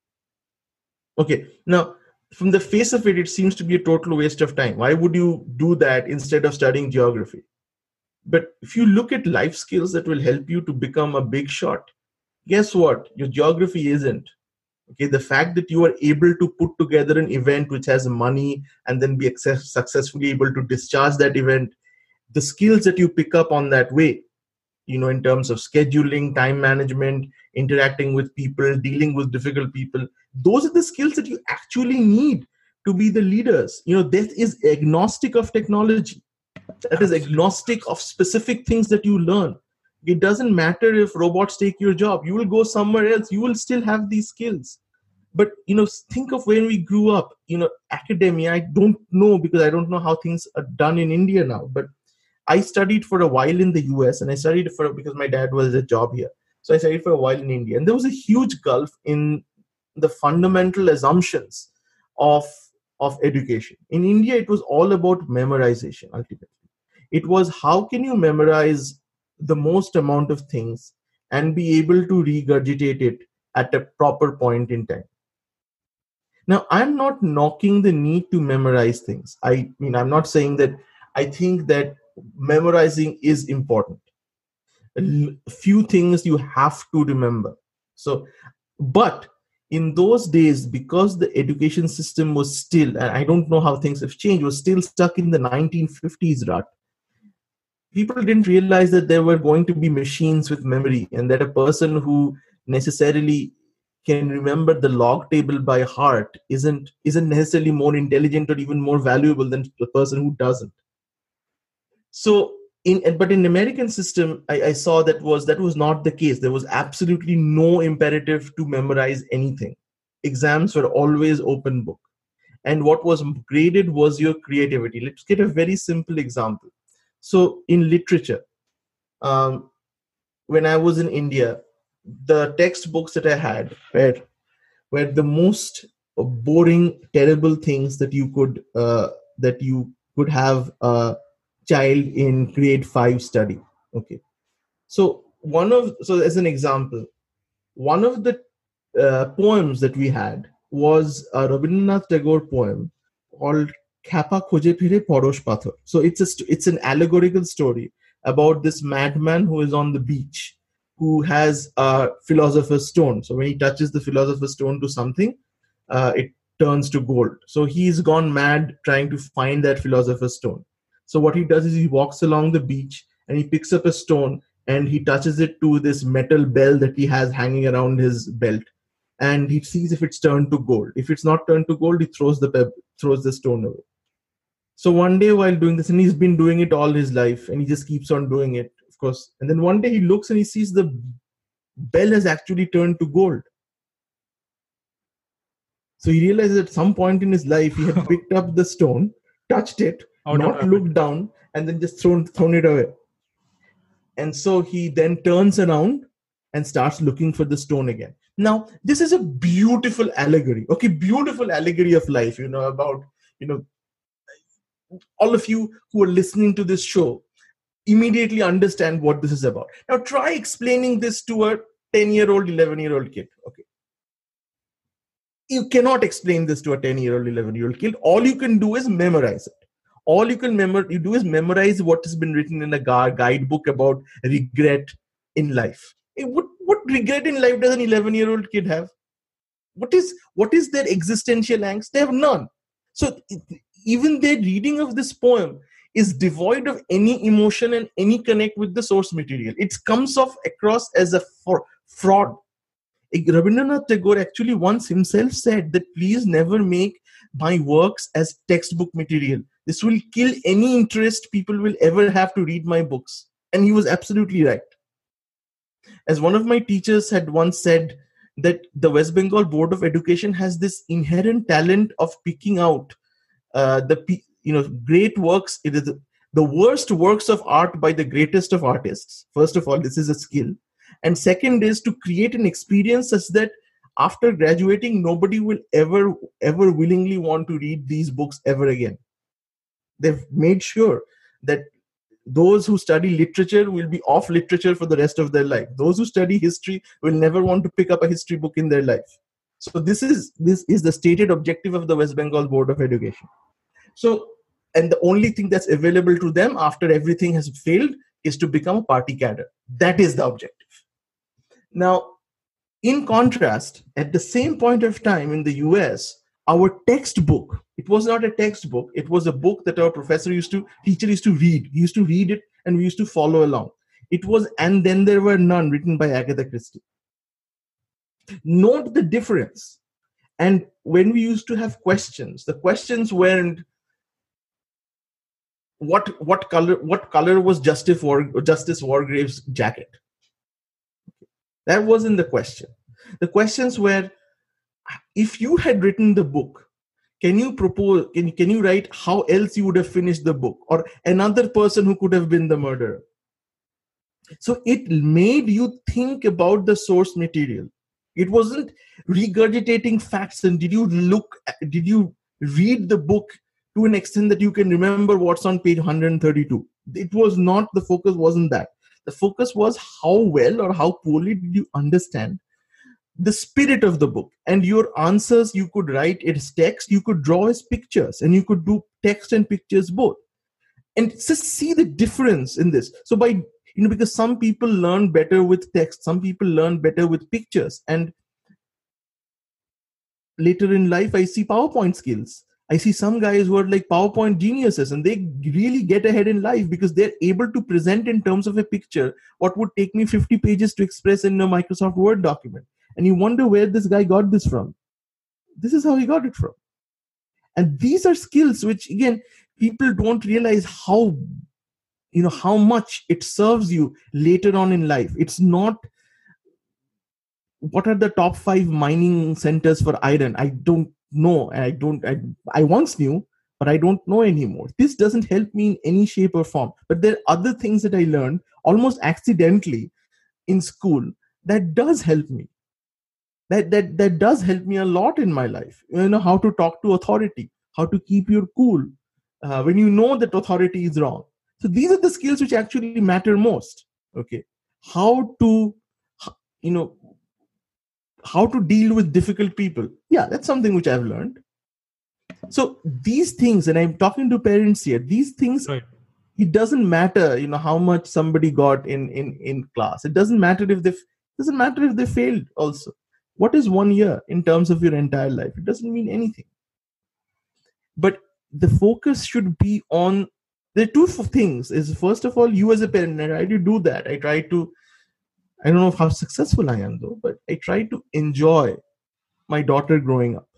Okay, now from the face of it, it seems to be a total waste of time. Why would you do that instead of studying geography? But if you look at life skills that will help you to become a big shot, guess what? Your geography isn't. Okay, the fact that you are able to put together an event which has money and then be access- successfully able to discharge that event, the skills that you pick up on that way, you know, in terms of scheduling, time management, interacting with people, dealing with difficult people, those are the skills that you actually need to be the leaders. You know, that is agnostic of technology. That is agnostic of specific things that you learn. It doesn't matter if robots take your job. You will go somewhere else. You will still have these skills. But, you know, think of when we grew up, you know, academia, I don't know, because I don't know how things are done in India now. But I studied for a while in the U S, and I studied for, because my dad was a job here. So I studied for a while in India. And there was a huge gulf in the fundamental assumptions of, of education. In India, it was all about memorization, ultimately. It was, how can you memorize the most amount of things and be able to regurgitate it at a proper point in time. Now, I'm not knocking the need to memorize things. I mean, I'm not saying that I think that memorizing is important. A few things you have to remember. So, but in those days, because the education system was still, and I don't know how things have changed, was still stuck in the nineteen fifties rut, people didn't realize that there were going to be machines with memory, and that a person who necessarily can remember the log table by heart isn't isn't necessarily more intelligent or even more valuable than the person who doesn't. So in but in American system, I, I saw that was that was not the case. There was absolutely no imperative to memorize anything. Exams were always open book, and what was graded was your creativity. Let's get a very simple example. So in literature, um, when I was in India, the textbooks that I had were, were the most boring, terrible things that you could uh, that you could have a child in grade five study. Okay, so one of so as an example, one of the uh, poems that we had was a Rabindranath Tagore poem called Khapa Khoje Phire Porosh Pathor. So it's a st- it's an allegorical story about this madman who is on the beach, who has a philosopher's stone. So when he touches the philosopher's stone to something, uh, it turns to gold. So he's gone mad trying to find that philosopher's stone. So what he does is he walks along the beach and he picks up a stone and he touches it to this metal bell that he has hanging around his belt. And he sees if it's turned to gold. If it's not turned to gold, he throws the peb- throws the stone away. So one day while doing this, and he's been doing it all his life, and he just keeps on doing it, of course. And then one day he looks and he sees the bell has actually turned to gold. So he realizes at some point in his life, he had picked up the stone, touched it, Out not looked down, and then just thrown, thrown it away. And so he then turns around and starts looking for the stone again. Now, this is a beautiful allegory. Okay, beautiful allegory of life, you know, about, you know, all of you who are listening to this show immediately understand what this is about. Now, try explaining this to a ten-year-old, eleven-year-old kid. Okay. You cannot explain this to a ten-year-old, eleven-year-old kid. All you can do is memorize it. All you can memor- you do is memorize what has been written in a guidebook about regret in life. What, what regret in life does an eleven-year-old kid have? What is, what is their existential angst? They have none. So even their reading of this poem is devoid of any emotion and any connect with the source material. It comes off across as a for- fraud. Rabindranath Tagore actually once himself said that please never make my works as textbook material. This will kill any interest people will ever have to read my books. And he was absolutely right. As one of my teachers had once said, that the West Bengal Board of Education has this inherent talent of picking out uh, the you know great works. It is the, the worst works of art by the greatest of artists. First of all, this is a skill. And second is to create an experience such that after graduating, nobody will ever, ever willingly want to read these books ever again. They've made sure that those who study literature will be off literature for the rest of their life. Those who study history will never want to pick up a history book in their life. So this is this is the stated objective of the West Bengal Board of Education. So, and the only thing that's available to them after everything has failed is to become a party cadre. That is the objective. Now, in contrast, at the same point of time in the U S, our textbook, it was not a textbook, it was a book that our professor used to, teacher used to read. He used to read it and we used to follow along. It was And Then There Were None, written by Agatha Christie. Note the difference. And when we used to have questions, the questions weren't what what color what color was Justice War, Justice Wargrave's jacket. That wasn't the question. The questions were, if you had written the book, can you propose, can, can you write how else you would have finished the book, or another person who could have been the murderer? So it made you think about the source material. It wasn't regurgitating facts and did you look, did you read the book to an extent that you can remember what's on page one hundred thirty-two. It was not, the focus wasn't that. The focus was how well or how poorly did you understand the spirit of the book, and your answers you could write as text, you could draw as pictures, and you could do text and pictures both. And just see the difference in this. So by, you know, because some people learn better with text, some people learn better with pictures. And later in life, I see PowerPoint skills. I see some guys who are like PowerPoint geniuses and they really get ahead in life because they're able to present in terms of a picture what would take me fifty pages to express in a Microsoft Word document. And you wonder where this guy got this from. This is how he got it from. And these are skills which, again, people don't realize how, you know, how much it serves you later on in life. It's not, what are the top five mining centers for iron? I don't know. I don't, I, I once knew, but I don't know anymore. This doesn't help me in any shape or form. But there are other things that I learned almost accidentally in school that does help me. That, that that does help me a lot in my life. You know, how to talk to authority, how to keep your cool uh, when you know that authority is wrong. So these are the skills which actually matter most. Okay, how to, you know, how to deal with difficult people. Yeah, that's something which I've learned. So these things, and I'm talking to parents here, these things right. it doesn't matter, you know, how much somebody got in in in class. It doesn't matter if they doesn't matter if they failed also. What is one year in terms of your entire life? It doesn't mean anything. But the focus should be on the two things. Is first of all, you as a parent, I try to do that. I try to, I don't know how successful I am though, but I try to enjoy my daughter growing up.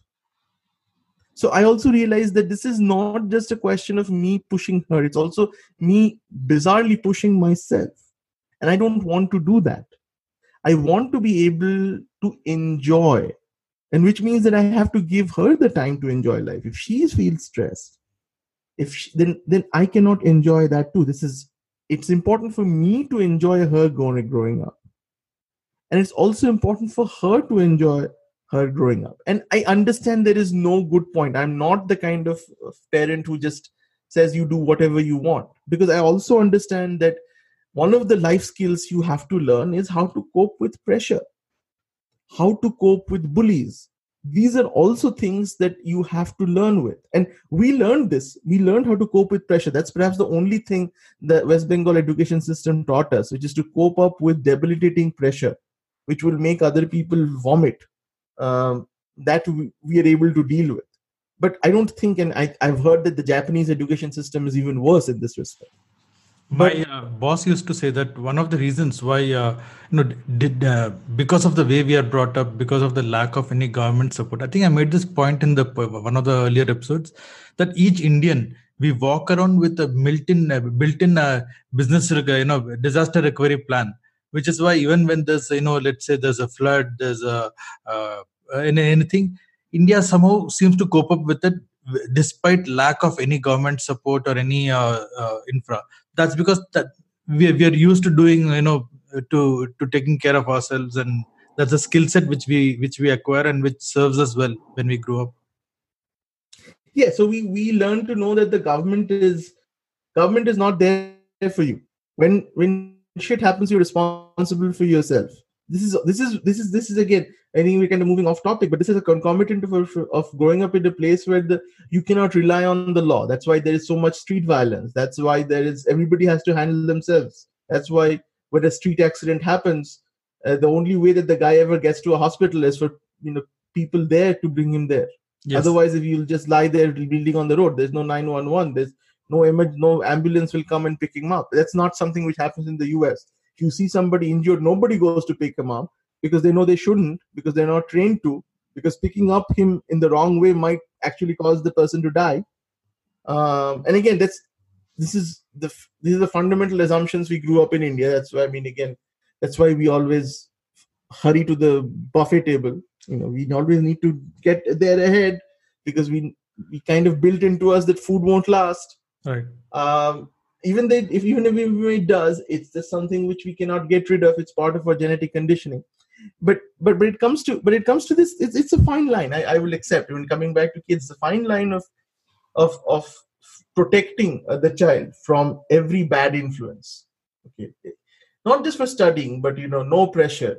So I also realized that this is not just a question of me pushing her. It's also me bizarrely pushing myself. And I don't want to do that. I want to be able to enjoy, and which means that I have to give her the time to enjoy life. If she feels stressed, if she, then then I cannot enjoy that too. This is, it's important for me to enjoy her growing growing up, and it's also important for her to enjoy her growing up. And I understand there is no good point. I'm not the kind of parent who just says you do whatever you want, because I also understand that one of the life skills you have to learn is how to cope with pressure, how to cope with bullies. These are also things that you have to learn with. And we learned this. We learned how to cope with pressure. That's perhaps the only thing the West Bengal education system taught us, which is to cope up with debilitating pressure, which will make other people vomit. Um, that we, we are able to deal with. But I don't think, and I, I've heard that the Japanese education system is even worse in this respect. My uh, boss used to say that one of the reasons why, uh, you know, did uh, because of the way we are brought up, because of the lack of any government support. I think I made this point in the one of the earlier episodes, that each Indian, we walk around with a built-in, uh, built-in uh, business, you know, disaster recovery plan. Which is why even when there's, you know, let's say there's a flood, there's a uh, anything, India somehow seems to cope up with it despite lack of any government support or any uh, uh, infra. That's because that we, we are used to doing, you know, to to taking care of ourselves, and that's a skill set which we which we acquire and which serves us well when we grow up. Yeah, so we we learn to know that the government is government is not there for you. When when shit happens, you're responsible for yourself. This is this is this is this is again, I think we're kind of moving off topic, but this is a concomitant of, of growing up in a place where the you cannot rely on the law. That's why there is so much street violence. That's why there is everybody has to handle themselves. That's why when a street accident happens, uh, the only way that the guy ever gets to a hospital is for, you know, people there to bring him there. Yes. Otherwise, if you'll just lie there bleeding on the road, there's no nine one one. There's no image, no ambulance will come and pick him up. That's not something which happens in the U S. If you see somebody injured, nobody goes to pick him up because they know they shouldn't, because they're not trained to, because picking up him in the wrong way might actually cause the person to die. Um, and again, that's this is the these are the fundamental assumptions we grew up in India. That's why I mean, again, that's why we always hurry to the buffet table. You know, we always need to get there ahead because we we kind of built into us that food won't last. Right. Um, even they, if even if it does, it's just something which we cannot get rid of. It's part of our genetic conditioning. But but but it comes to but it comes to this. It's it's a fine line. I, I will accept. When coming back to kids, the fine line of of of protecting uh, the child from every bad influence. Okay, not just for studying, but you know, no pressure,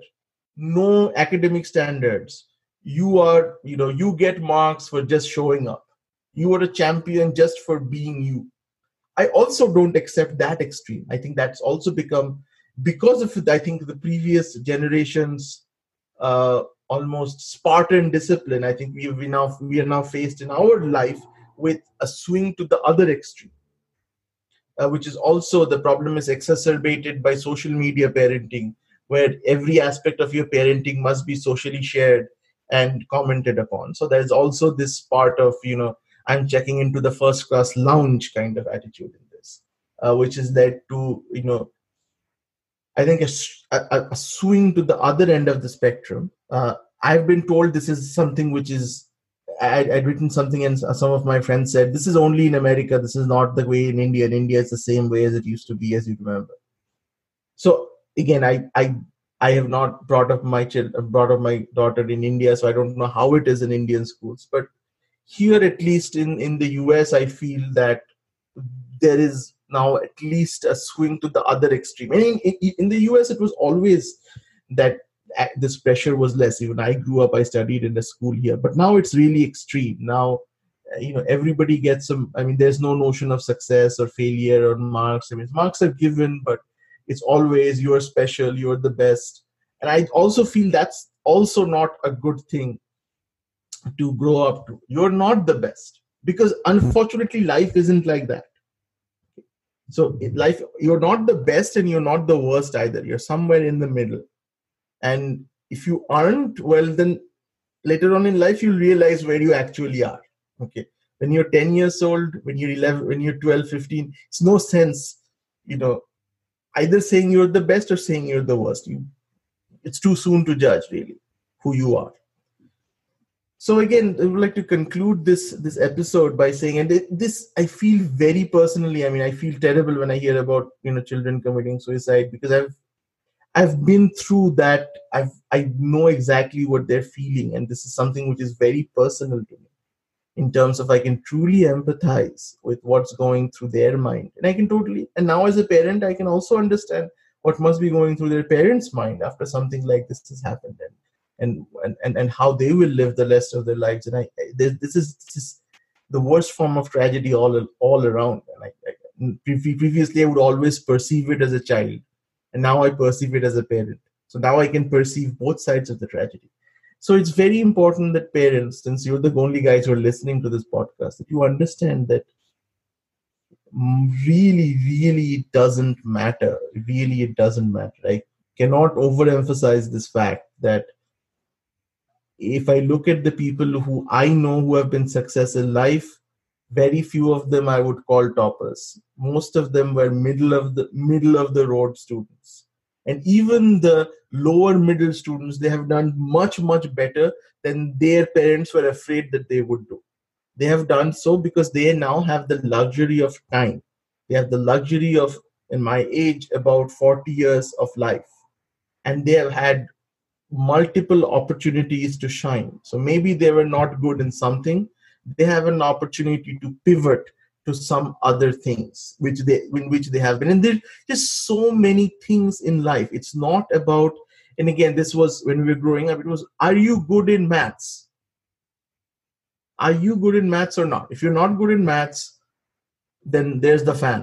no academic standards. You are, you know, you get marks for just showing up. You are a champion just for being you. I also don't accept that extreme. I think that's also become, because of, I think, the previous generations, uh, almost Spartan discipline. I think we we now we are now faced in our life with a swing to the other extreme, uh, which is also the problem is exacerbated by social media parenting, where every aspect of your parenting must be socially shared and commented upon. So there's also this part of, you know, I'm checking into the first class lounge kind of attitude in this, uh, which is led to, you know, I think a, a, a swing to the other end of the spectrum. Uh, I've been told this is something which is, I, I'd written something and some of my friends said, this is only in America. This is not the way in India. In India, it's the same way as it used to be, as you remember. So again, I, I, I have not brought up my child, brought up my daughter in India, so I don't know how it is in Indian schools. But here, at least in, in the U S, I feel that there is now at least a swing to the other extreme. I mean, in, in the U S, it was always that this pressure was less. Even I grew up, I studied in a school here, but now it's really extreme. Now, you know, everybody gets some. I mean, there's no notion of success or failure or marks. I mean, marks are given, but it's always you're special, you're the best. And I also feel that's also not a good thing to grow up to. You're not the best, because unfortunately life isn't like that. So life, you're not the best and you're not the worst either. You're somewhere in the middle. And if you aren't, well, then later on in life you'll realize where you actually are. Okay, when you're ten years old, when you're eleven, when you're twelve, fifteen, it's no sense, you know, either saying you're the best or saying you're the worst. You, it's too soon to judge really who you are. So again, I would like to conclude this this episode by saying, and this I feel very personally. I mean, I feel terrible when I hear about, you know, children committing suicide, because I've I've been through that. I've I know exactly what they're feeling, and this is something which is very personal to me, in terms of I can truly empathize with what's going through their mind, and I can totally. And now as a parent, I can also understand what must be going through their parents' mind after something like this has happened. And And, and and how they will live the rest of their lives. And I, this, this is this is the worst form of tragedy all all around. And I, I, previously I would always perceive it as a child, and now I perceive it as a parent. So now I can perceive both sides of the tragedy. So it's very important that parents, since you're the only guys who are listening to this podcast, that you understand that really, really it doesn't matter. Really, it doesn't matter. I cannot overemphasize this fact that if I look at the people who I know who have been successful in life, very few of them I would call toppers. Most of them were middle of the middle of the road students. And even the lower middle students, they have done much, much better than their parents were afraid that they would do. They have done so because they now have the luxury of time. They have the luxury of, in my age, about forty years of life. And they have had multiple opportunities to shine. So maybe they were not good in something, they have an opportunity to pivot to some other things which they in which they have been. And there's just so many things in life. It's not about, and again, this was when we were growing up, it was, are you good in maths? Are you good in maths or not? If you're not good in maths, then there's the fan.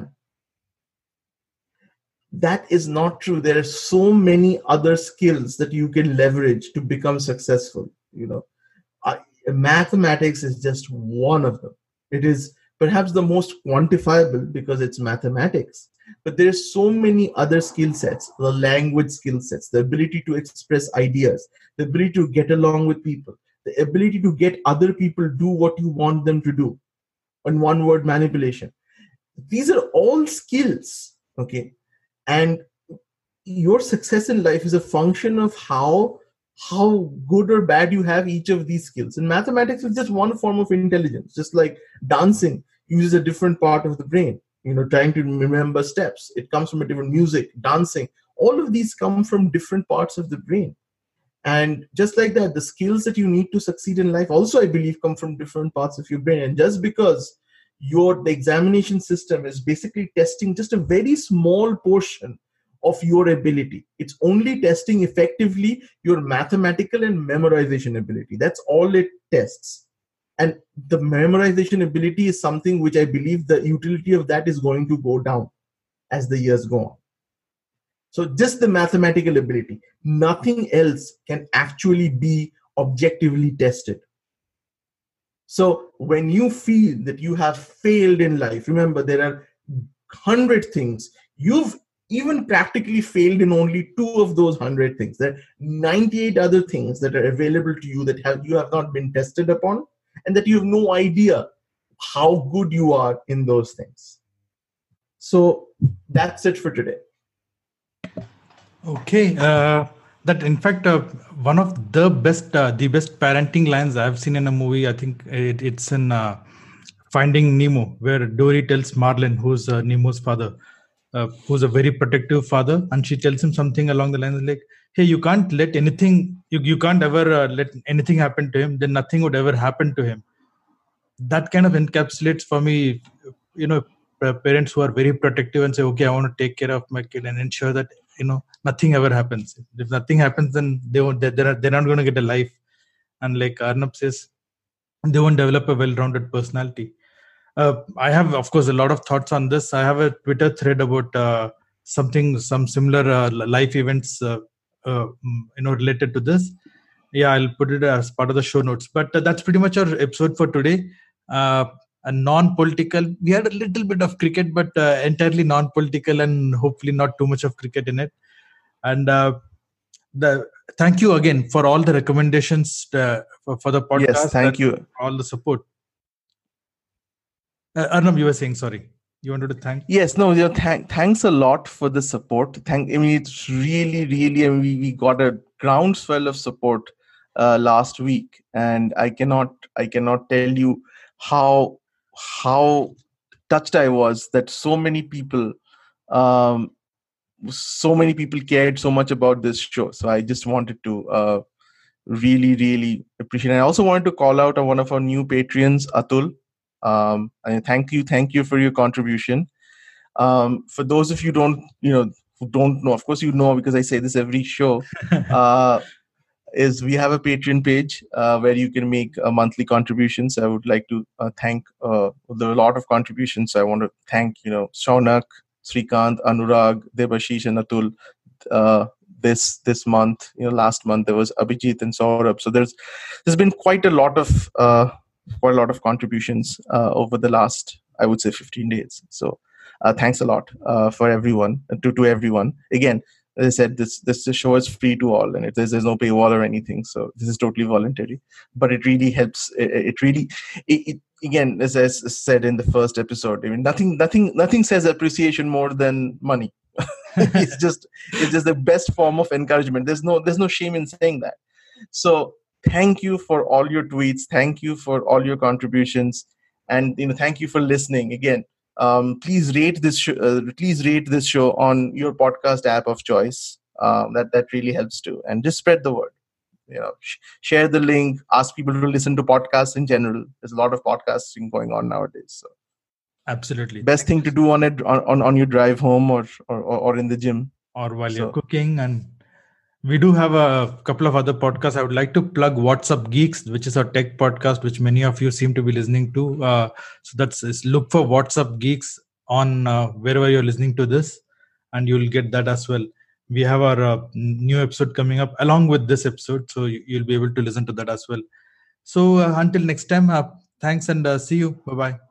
That is not true. There are so many other skills that you can leverage to become successful. You know, uh, mathematics is just one of them. It is perhaps the most quantifiable because it's mathematics. But there's so many other skill sets, the language skill sets, the ability to express ideas, the ability to get along with people, the ability to get other people do what you want them to do. On one word, manipulation. These are all skills, okay? And your success in life is a function of how how good or bad you have each of these skills. And mathematics is just one form of intelligence, just like dancing uses a different part of the brain. You know, trying to remember steps. It comes from a different music, dancing. All of these come from different parts of the brain. And just like that, the skills that you need to succeed in life also, I believe, come from different parts of your brain. And just because your the examination system is basically testing just a very small portion of your ability, it's only testing effectively your mathematical and memorization ability. That's all it tests. And the memorization ability is something which I believe the utility of that is going to go down as the years go on. So just the mathematical ability, nothing else can actually be objectively tested. So when you feel that you have failed in life, remember there are hundred things. You've even practically failed in only two of those hundred things. There are ninety-eight other things that are available to you that have you have not been tested upon, and that you have no idea how good you are in those things. So that's it for today. Okay. Uh, that in fact, uh, one of the best, uh, the best parenting lines I've seen in a movie. I think it, it's in uh, Finding Nemo, where Dory tells Marlin, who's uh, Nemo's father, uh, who's a very protective father, and she tells him something along the lines like, "Hey, you can't let anything, you you can't ever uh, let anything happen to him. Then nothing would ever happen to him." That kind of encapsulates for me, you know, parents who are very protective and say, okay, I want to take care of my kid and ensure that, you know, nothing ever happens. If nothing happens, then they won't, they're, they're not going to get a life. And like Arnab says, they won't develop a well-rounded personality. Uh, I have, of course, a lot of thoughts on this. I have a Twitter thread about uh, something, some similar uh, life events, uh, uh, you know, related to this. Yeah, I'll put it as part of the show notes. But uh, that's pretty much our episode for today. Uh, a non-political. We had a little bit of cricket, but uh, entirely non-political, and hopefully not too much of cricket in it. And uh, the thank you again for all the recommendations uh, for, for the podcast. Yes, thank you. All the support. Uh, Arnab, you were saying, sorry. You wanted to thank? Yes, no, you know, th- thanks a lot for the support. Thank, I mean, it's really, really, I mean, we, we got a groundswell of support uh, last week, and I cannot, I cannot tell you how, how touched I was that so many people, um, so many people cared so much about this show. So I just wanted to uh, really, really appreciate it. I also wanted to call out on one of our new Patreons, Atul. Um, and thank you, thank you for your contribution. Um, for those of you don't, you know, who don't know, of course you know because I say this every show, uh, is we have a Patreon page uh, where you can make uh, monthly contributions. I would like to uh, thank, uh, there are a lot of contributions. So I want to thank, you know, Shaunak, Srikant, Anurag, Debashish, and Atul. Uh, this this month, you know, last month there was Abhijit and Saurabh. So there's there's been quite a lot of uh, quite a lot of contributions uh, over the last, I would say, fifteen days. So uh, thanks a lot uh, for everyone to to everyone. Again, as I said, this this show is free to all, and it, there's there's no paywall or anything. So this is totally voluntary, but it really helps. It, it really, it, it, again, as I said in the first episode, I mean, nothing nothing nothing says appreciation more than money. it's just it's just the best form of encouragement. There's no there's no shame in saying that. So thank you for all your tweets. Thank you for all your contributions, and you know, thank you for listening. Again, um, please rate this sh- uh, please rate this show on your podcast app of choice. Um, that that really helps too, and just spread the word. You know, sh- share the link. Ask people to listen to podcasts in general. There's a lot of podcasting going on nowadays. So. Absolutely. Best thing to do on it on, on your drive home or, or or in the gym or while so. you're cooking. And we do have a couple of other podcasts. I would like to plug What's Up Geeks, which is our tech podcast, which many of you seem to be listening to. Uh, so that's is look for What's Up Geeks on uh, wherever you're listening to this, and you'll get that as well. We have our uh, new episode coming up along with this episode, so you'll be able to listen to that as well. So uh, until next time, uh, thanks and uh, see you. Bye bye.